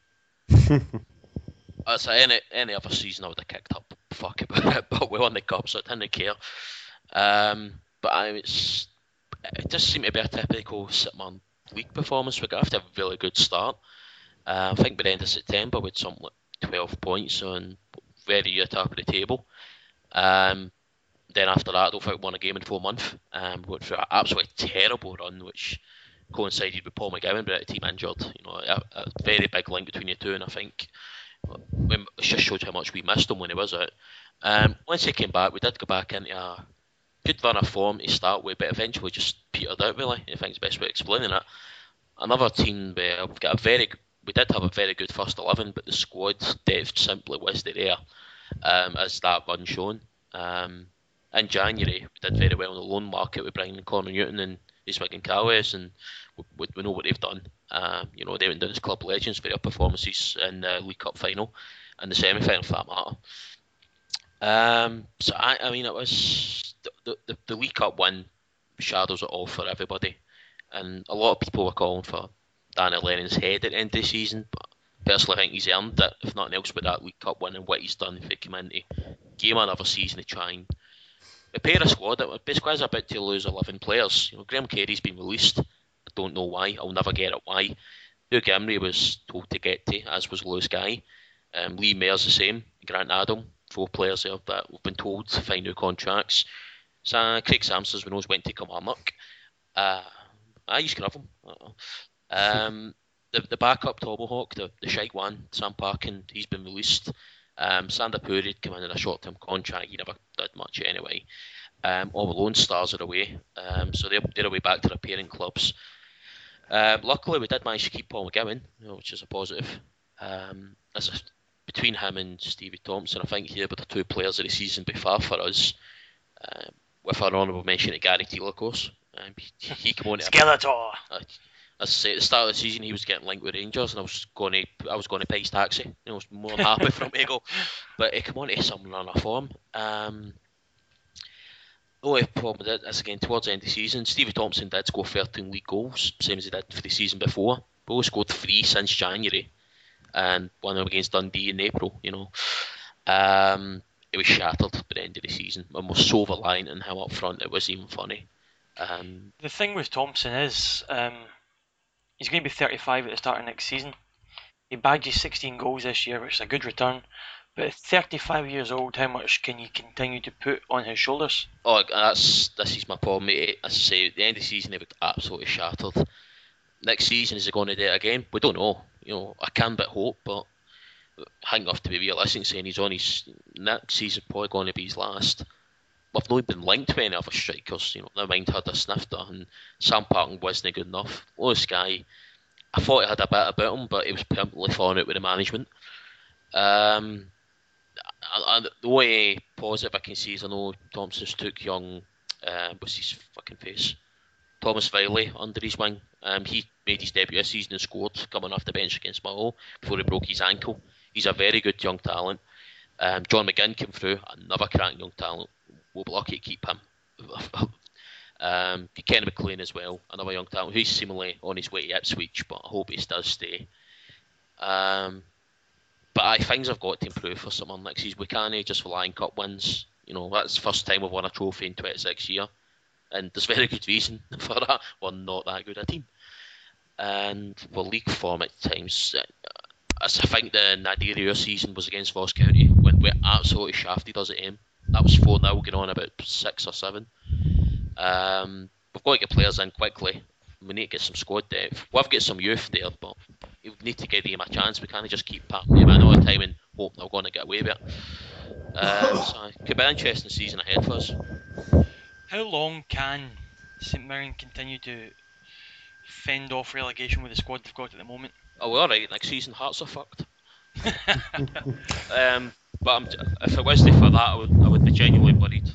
That's like any any other season I would have kicked up. Fuck about it, but we won the cup, so I didn't care. Um, but I it's it just seemed to be a typical St Mirren league performance. We got after a really good start. Uh, I think by the end of September we had something like twelve points on very near top of the table. Um, then after that, I don't think we won a game in four months. Um, we went through an absolutely terrible run, which coincided with Paul McGowan being out of the team injured. You know, a, a very big link between the two, and I think it just showed how much we missed him when he was out. Um, once he came back, we did go back into a good run of form to start with, but eventually just petered out. Really, I think it's the best way of explaining it. Another team where we've got a very, we did have a very good first eleven, but the squad depth simply wasn't there, um, as that run shown. Um, in January, we did very well in the loan market with bringing Connor Newton and Eastwick Cowes, and we, we know what they've done. Um, you know, they went down as club legends for their performances in the League Cup final and the semi-final for that matter. Um, so I, I mean, it was the, the the League Cup win shadows it all for everybody, and a lot of people were calling for Daniel Lennon's head at the end of the season. But personally, I think he's earned it, if nothing else, with that League Cup win and what he's done if he came in to give him another season to try and repair a squad that basically is about to lose eleven players. You know, Graham Carey's been released. I don't know why. I'll never get it why. Hugh Emery was told to get to, as was Lewis Guy. Um, Lee Mayer's the same. Grant Adam, four players there that we've been told to find new contracts. So, uh, Craig Samsons, we know, went to Kilmarnock. Uh, I used to have him. Um, the the backup Tomahawk, the, the shite one, Sam Parkin, he's been released. Um, Sander Puri came in on a short-term contract. He never did much anyway. Um, all the Lone Stars are away, um, so they're, they're away back to their parent clubs. Um, luckily, we did manage to keep Paul McGowan, you know, which is a positive. Um, as a, between him and Stevie Thompson, I think here were the two players of the season by far for us. Um, with an honourable mention to Gary Teal, of course. Um, he, he came on. Skeletor. Uh, As I say, at the start of the season, he was getting linked with Rangers, and I was going to, I was going to pay his taxi. You know, I was more than happy for him to go, but he came on to some run of form. Um, the only problem with it is, again, towards the end of the season, Stevie Thompson did score thirteen league goals, same as he did for the season before. But only scored three since January, and one of them against Dundee in April. You know, um, it was shattered by the end of the season, and was so reliant on him up front. It wasn't even funny. Um, the thing with Thompson is, um, he's going to be thirty-five at the start of next season. He bagged you sixteen goals this year, which is a good return. But at thirty-five years old, how much can you continue to put on his shoulders? Oh, that's this is my problem, mate. As I say, at the end of the season, he was absolutely shattered. Next season, is he going to do it again? We don't know. You know, I can but hope, but I think I have to be realistic, saying he's on his next season, probably going to be his last. We've not been linked to any other strikers. You know, never mind had a snifter, and Sam Parton wasn't good enough. Lewis Guy, I thought he had a bit about him, but he was permanently falling out with the management. Um, and the only positive I can see is I know Thompson's took young, uh, what's his fucking face? Thomas Viley under his wing. Um, he made his debut this season and scored coming off the bench against Mull before he broke his ankle. He's a very good young talent. Um, John McGinn came through, another cracking young talent. We'll be lucky to keep him. um, Kenny McLean as well, another young talent who's seemingly on his way to Ipswich, but I hope he does stay. Um, but I things have got to improve for someone next season. We can't just rely on cup wins. You know, that's the first time we've won a trophy in twenty-six years, and there's very good reason for that. We're not that good a team, and we're league form at times. I think the Nadir season was against Ross County when we absolutely shafted us at aim. That was four nil going on about six or seven. Um, we've got to get players in quickly. We need to get some squad depth. We've got some youth there, but we need to give them a chance. We can't just keep patting them in all the time and hope they're going to get away with it. Um, so it could be an interesting season ahead for us. How long can St Mirren continue to fend off relegation with the squad they've got at the moment? Oh, well, alright, next season Hearts are fucked. um, but I'm, if it wasn't for that, I would, I would be genuinely worried.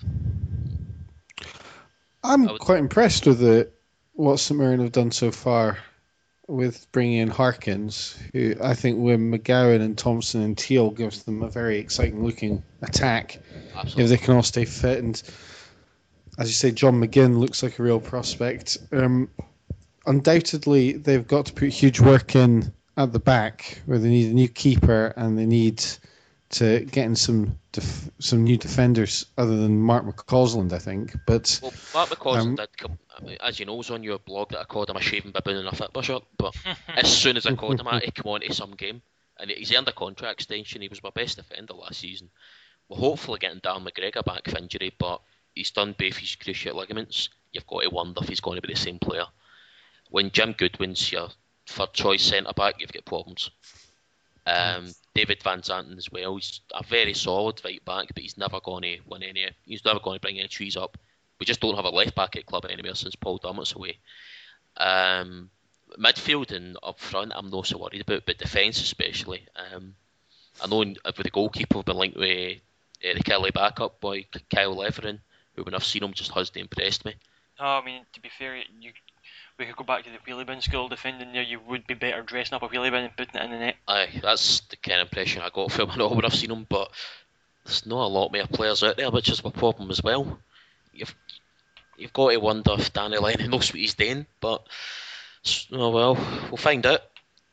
I'm would- quite impressed with the, what St Mirren have done so far with bringing in Harkins, who I think with McGowan and Thompson and Teal gives them a very exciting looking attack. Absolutely. If they can all stay fit, and as you say, John McGinn looks like a real prospect. Um, undoubtedly, they've got to put huge work in at the back, where they need a new keeper and they need to get in some def- some new defenders other than Mark McCausland, I think. But Well, Mark McCausland um, did come, I mean, as you know, was on your blog that I called him a shaving baboon and a Fitbit shirt, but as soon as I called him that, he came on to some game, and he's earned a contract extension. He was my best defender last season. We're hopefully getting Dan McGregor back for injury, but he's done both his cruciate ligaments. You've got to wonder if he's going to be the same player. When Jim Goodwin's your third choice centre back, you've got problems. Um, David Van Zanten as well. He's a very solid right back, but he's never going to win any. He's never going to bring any trees up. We just don't have a left back at club anymore since Paul Dermott's away. Um, midfield and up front, I'm not so worried about, but defence especially. Um, I know in, with the goalkeeper, we've been linked with uh, the Kelly backup boy, Kyle Levering, who when I've seen him just hasn't impressed me. No, I mean, to be fair, you we could go back to the wheelie bin school defending there. You would be better dressing up a wheelie bin and putting it in the net. Aye, that's the kind of impression I got from him when I've seen him, but there's not a lot more players out there, which is my problem as well. You've you've got to wonder if Danny Lennon knows what he's doing, but oh well, we'll find out.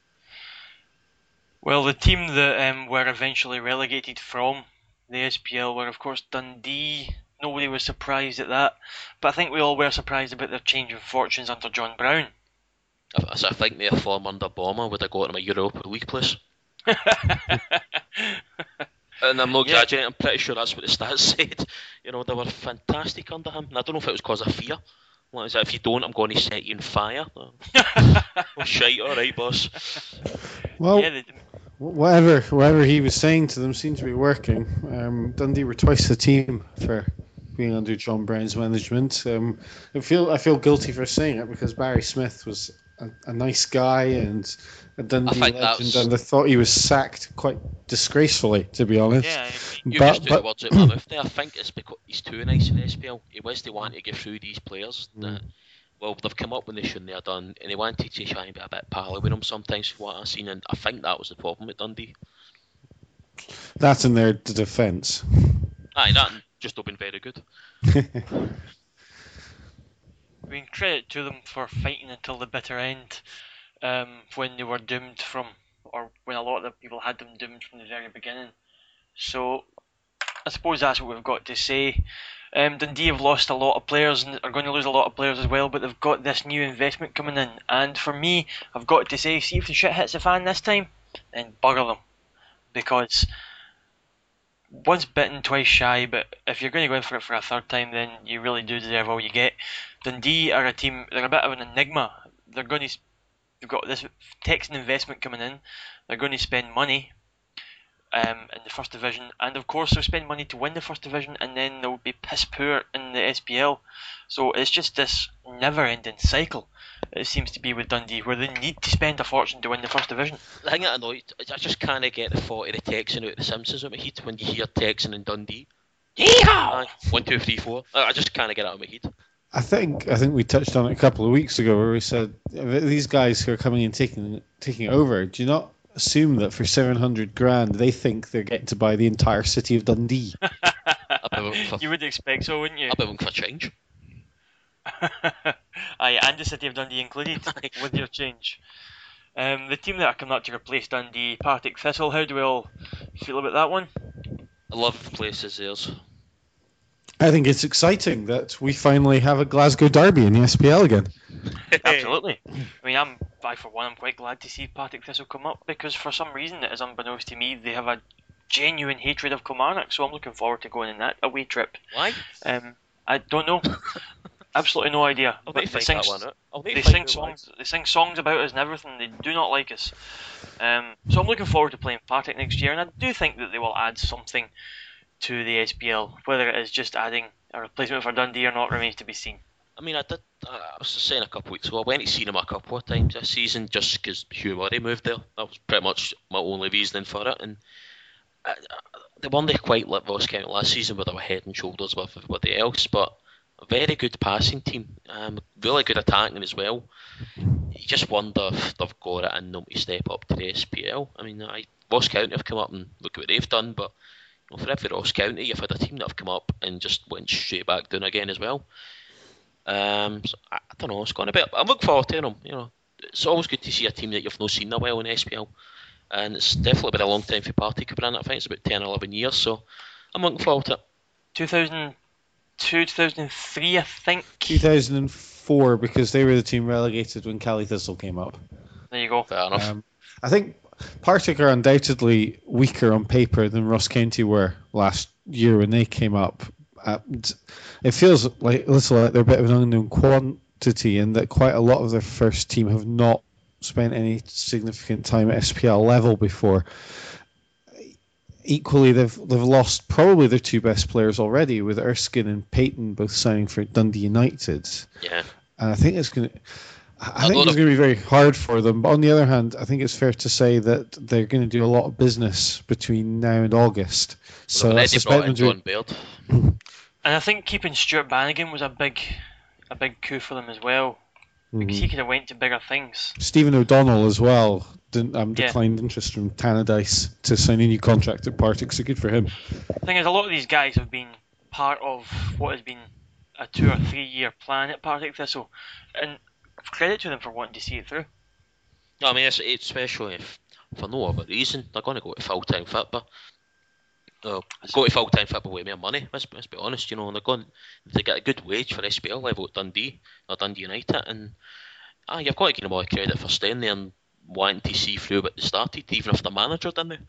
Well, the team that um, were eventually relegated from the S P L were, of course, Dundee. Nobody was surprised at that, but I think we all were surprised about their change of fortunes under John Brown. I, so I think their form under Bomber would have got him a Europa League place. And I'm not Yeah. exaggerating, I'm pretty sure that's what the stats said. You know, they were fantastic under him, and I don't know if it was because of fear. Like, is that if you don't, I'm going to set you on fire. Oh, shite, alright, boss. well, yeah, they, whatever whatever he was saying to them seemed to be working. Um, Dundee were twice the team for being under John Brown's management. Um, I feel I feel guilty for saying it because Barry Smith was a, a nice guy and a Dundee think legend, that's- and I thought he was sacked quite disgracefully, to be honest. yeah, You But- just took the but- words out my mouth there. I think it's because he's too nice for the S P L. He was to want to get through these players that, well, they've come up when they shouldn't have done, and he wanted to try and be a bit pally with them sometimes, from what I've seen, and I think that was the problem with Dundee. That's in their d- defence. Aye, that and just not been very good. I mean, credit to them for fighting until the bitter end, um, when they were doomed from, or when a lot of the people had them doomed from the very beginning. So, I suppose that's what we've got to say. Um, Dundee have lost a lot of players and are going to lose a lot of players as well, but they've got this new investment coming in. And for me, I've got to say, see if the shit hits the fan this time, then bugger them. Because once bitten, twice shy, but if you're going to go in for it for a third time, then you really do deserve all you get. Dundee are a team, they're a bit of an enigma. They're going to, they've got this Texan investment coming in, they're going to spend money um, in the first division, and of course they'll spend money to win the first division, and then they'll be piss poor in the S P L. So it's just this never-ending cycle, it seems to be with Dundee, where they need to spend a fortune to win the first division. The thing that annoyed, I just can't get the thought of the Texan out of the Simpsons out of my head when you hear Texan and Dundee. Yeehaw! Aye, one, two, three, four. I I just can't get it out of my head. I think I think we touched on it a couple of weeks ago where we said these guys who are coming and taking taking over. Do you not assume that for seven hundred grand they think they're getting to buy the entire city of Dundee? I'll be looking for, You would expect so, wouldn't you? I'll be looking for change. Aye, and the city of Dundee included, with your change. Um, the team that are coming up to replace Dundee, Partick Thistle, how do we all feel about that one? I love the places theirs. I think it's exciting that we finally have a Glasgow derby in the S P L again. Absolutely. I mean, I'm, I for one, I'm quite glad to see Partick Thistle come up, because for some reason that is unbeknownst to me, they have a genuine hatred of Kilmarnock, so I'm looking forward to going on that away trip. Why? Um, I don't know. Absolutely no idea. I'll But need to they find sing, that one out. I'll need they to find sing out why. songs. They sing songs about us and everything. They do not like us. Um, so I'm looking forward to playing Partick next year, and I do think that they will add something to the S P L. Whether it is just adding a replacement for Dundee or not remains to be seen. I mean, I did. I was saying a couple of weeks ago, I went to see them a couple of times this season just because Hugh Murray moved there. That was pretty much my only reasoning for it. And I, I, they weren't quite like Ross County last season, where they were head and shoulders above everybody else. But a very good passing team, um, really good attacking as well. You just wonder if they've got it in them to step up to the S P L. I mean, I, Ross County have come up and look at what they've done, but you know, for every Ross County, you've had a team that have come up and just went straight back down again as well. Um, so I, I don't know. It's going to be. I'm looking forward to them. You know, it's always good to see a team that you've not seen in a while in S P L, and it's definitely been a long time for Partick coming in. I think it's about ten, eleven years. So I'm looking forward to it. two thousand two, two thousand three, I think. two thousand four, because they were the team relegated when Cali Thistle came up. There you go. Fair enough. Um, I think Partick are undoubtedly weaker on paper than Ross County were last year when they came up. Uh, it feels like a little like they're a bit of an unknown quantity, in that quite a lot of their first team have not spent any significant time at S P L level before. Equally, they've they've lost probably their two best players already, with Erskine and Payton both signing for Dundee United. Yeah. And I think it's going to. I A think lot it's of- going to be very hard for them. But on the other hand, I think it's fair to say that they're going to do a lot of business between now and August. So They've I already suspect brought in them John doing. Baird. And I think keeping Stuart Bannigan was a big, a big coup for them as well, because he could have went to bigger things. Stephen O'Donnell as well didn't um, Yeah. declined interest from Tannadice to sign a new contract at Partick, so good for him. The thing is, a lot of these guys have been part of what has been a two or three year plan at Partick Thistle, and credit to them for wanting to see it through. No, I mean, it's, it's especially if for no other reason they're going to go to full time football. Uh, go to full time football with more money. Let's, let's be honest, you know, and they're going. They get a good wage for S P L level at Dundee or Dundee United, and ah, you've got to give them all the credit for staying there and wanting to see through what they started, even if the manager didn't.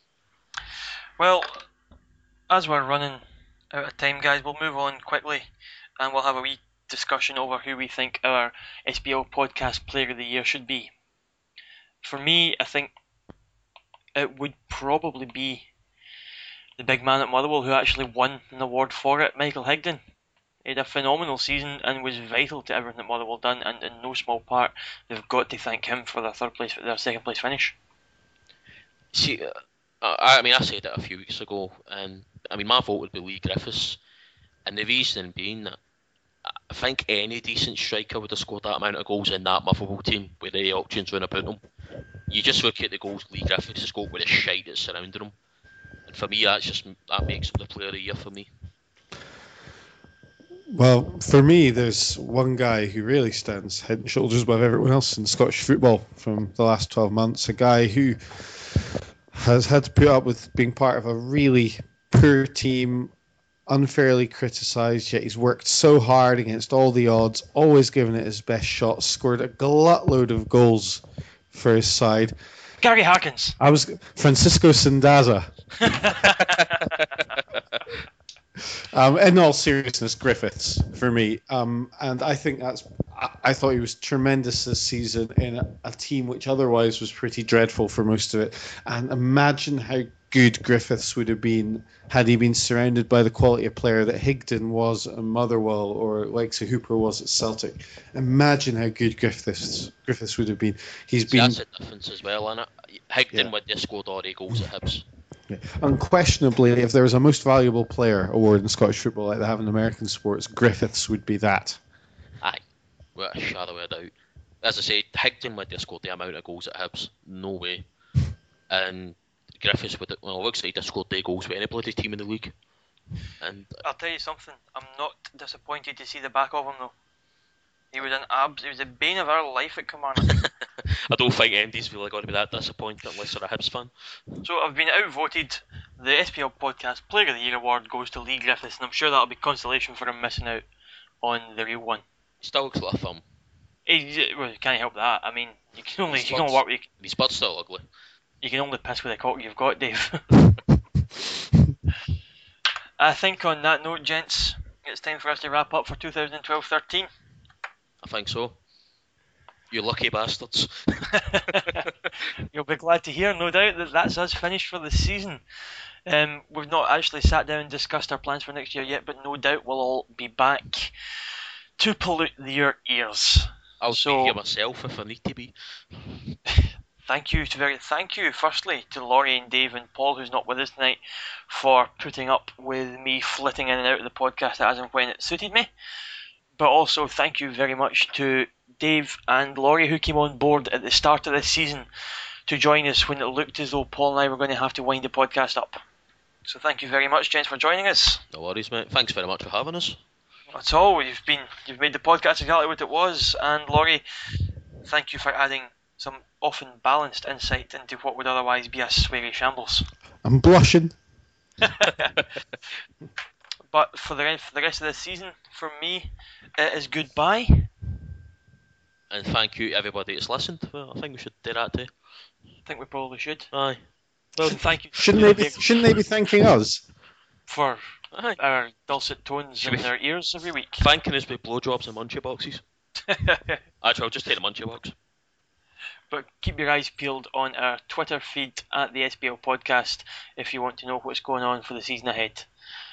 Well, as we're running out of time, guys, we'll move on quickly, and we'll have a wee discussion over who we think our S P L Podcast Player of the Year should be. For me, I think it would probably be the big man at Motherwell who actually won an award for it, Michael Higdon. He had a phenomenal season and was vital to everything that Motherwell done, and in no small part, they've got to thank him for their third place, their second place finish. See, uh, I, I mean, I said it a few weeks ago, and I mean, my vote would be Lee Griffiths, and the reason being that I think any decent striker would have scored that amount of goals in that Motherwell team with the options run about them. You just look at the goals Lee Griffiths scored with the shite that's surrounding him, and for me, that's just that makes him the player of the year for me. Well, for me, there's one guy who really stands head and shoulders above everyone else in Scottish football from the last twelve months. A guy who has had to put up with being part of a really poor team, unfairly criticised, yet he's worked so hard against all the odds, always given it his best shot, scored a glut-load of goals for his side. Gary Harkins. I was Francisco Sandaza. Um, in all seriousness, Griffiths for me, um, and I think that's. I, I thought he was tremendous this season in a, a team which otherwise was pretty dreadful for most of it. And imagine how good Griffiths would have been had he been surrounded by the quality of player that Higdon was at Motherwell or like Sir Hooper was at Celtic. Imagine how good Griffiths Griffiths would have been. He's See, been that's the difference as well, innit? Higdon Yeah. would have scored all the goals at Hibs. Yeah. Unquestionably, if there was a most valuable player award in Scottish football like they have in American sports, Griffiths would be that. Aye, without a shadow of a doubt. As I said, Higdon would have scored the amount of goals at Hibs. No way. And Griffiths would have, well, it looks like he'd have scored the goals with any bloody team in the league. And I'll tell you something, I'm not disappointed to see the back of him though. He was an abs. He was the bane of our life at Kilmarnock. I don't think Andy's really going to be that disappointed unless they're a Hibs fan. So I've been outvoted. The S P L Podcast Player of the Year award goes to Lee Griffiths, and I'm sure that'll be consolation for him missing out on the real one. He still looks like a thumb. He, well, you can't help that. I mean, you can only His you can butt's- work. You, His butt's still ugly. you can only piss with the cock you've got, Dave. I think on that note, gents, it's time for us to wrap up for two thousand twelve thirteen. I think so. You lucky bastards. You'll be glad to hear, no doubt, that that's us finished for the season. Um, we've not actually sat down and discussed our plans for next year yet, but no doubt we'll all be back to pollute your ears. I'll So- be here myself if I need to be. Thank you to very thank you firstly to Laurie and Dave and Paul, who's not with us tonight, for putting up with me flitting in and out of the podcast as and when it suited me. But also thank you very much to Dave and Laurie, who came on board at the start of this season to join us when it looked as though Paul and I were going to have to wind the podcast up. So thank you very much, gents, for joining us. No worries, mate. Thanks very much for having us. That's all. You've been you've made the podcast exactly what it was, and Laurie, thank you for adding some often balanced insight into what would otherwise be a sweary shambles. I'm blushing. But for the for the rest of the season, for me, it is goodbye. And thank you everybody that's listened. Well, I think we should do that too. I think we probably should. Aye. Well, thank you. Shouldn't they be? Shouldn't they be thanking us? for Aye. our dulcet tones Should in we- their ears every week. Thanking us with blowjobs and munchie boxes. Actually, I'll just take the munchie box. But keep your eyes peeled on our Twitter feed at the S B L Podcast if you want to know what's going on for the season ahead.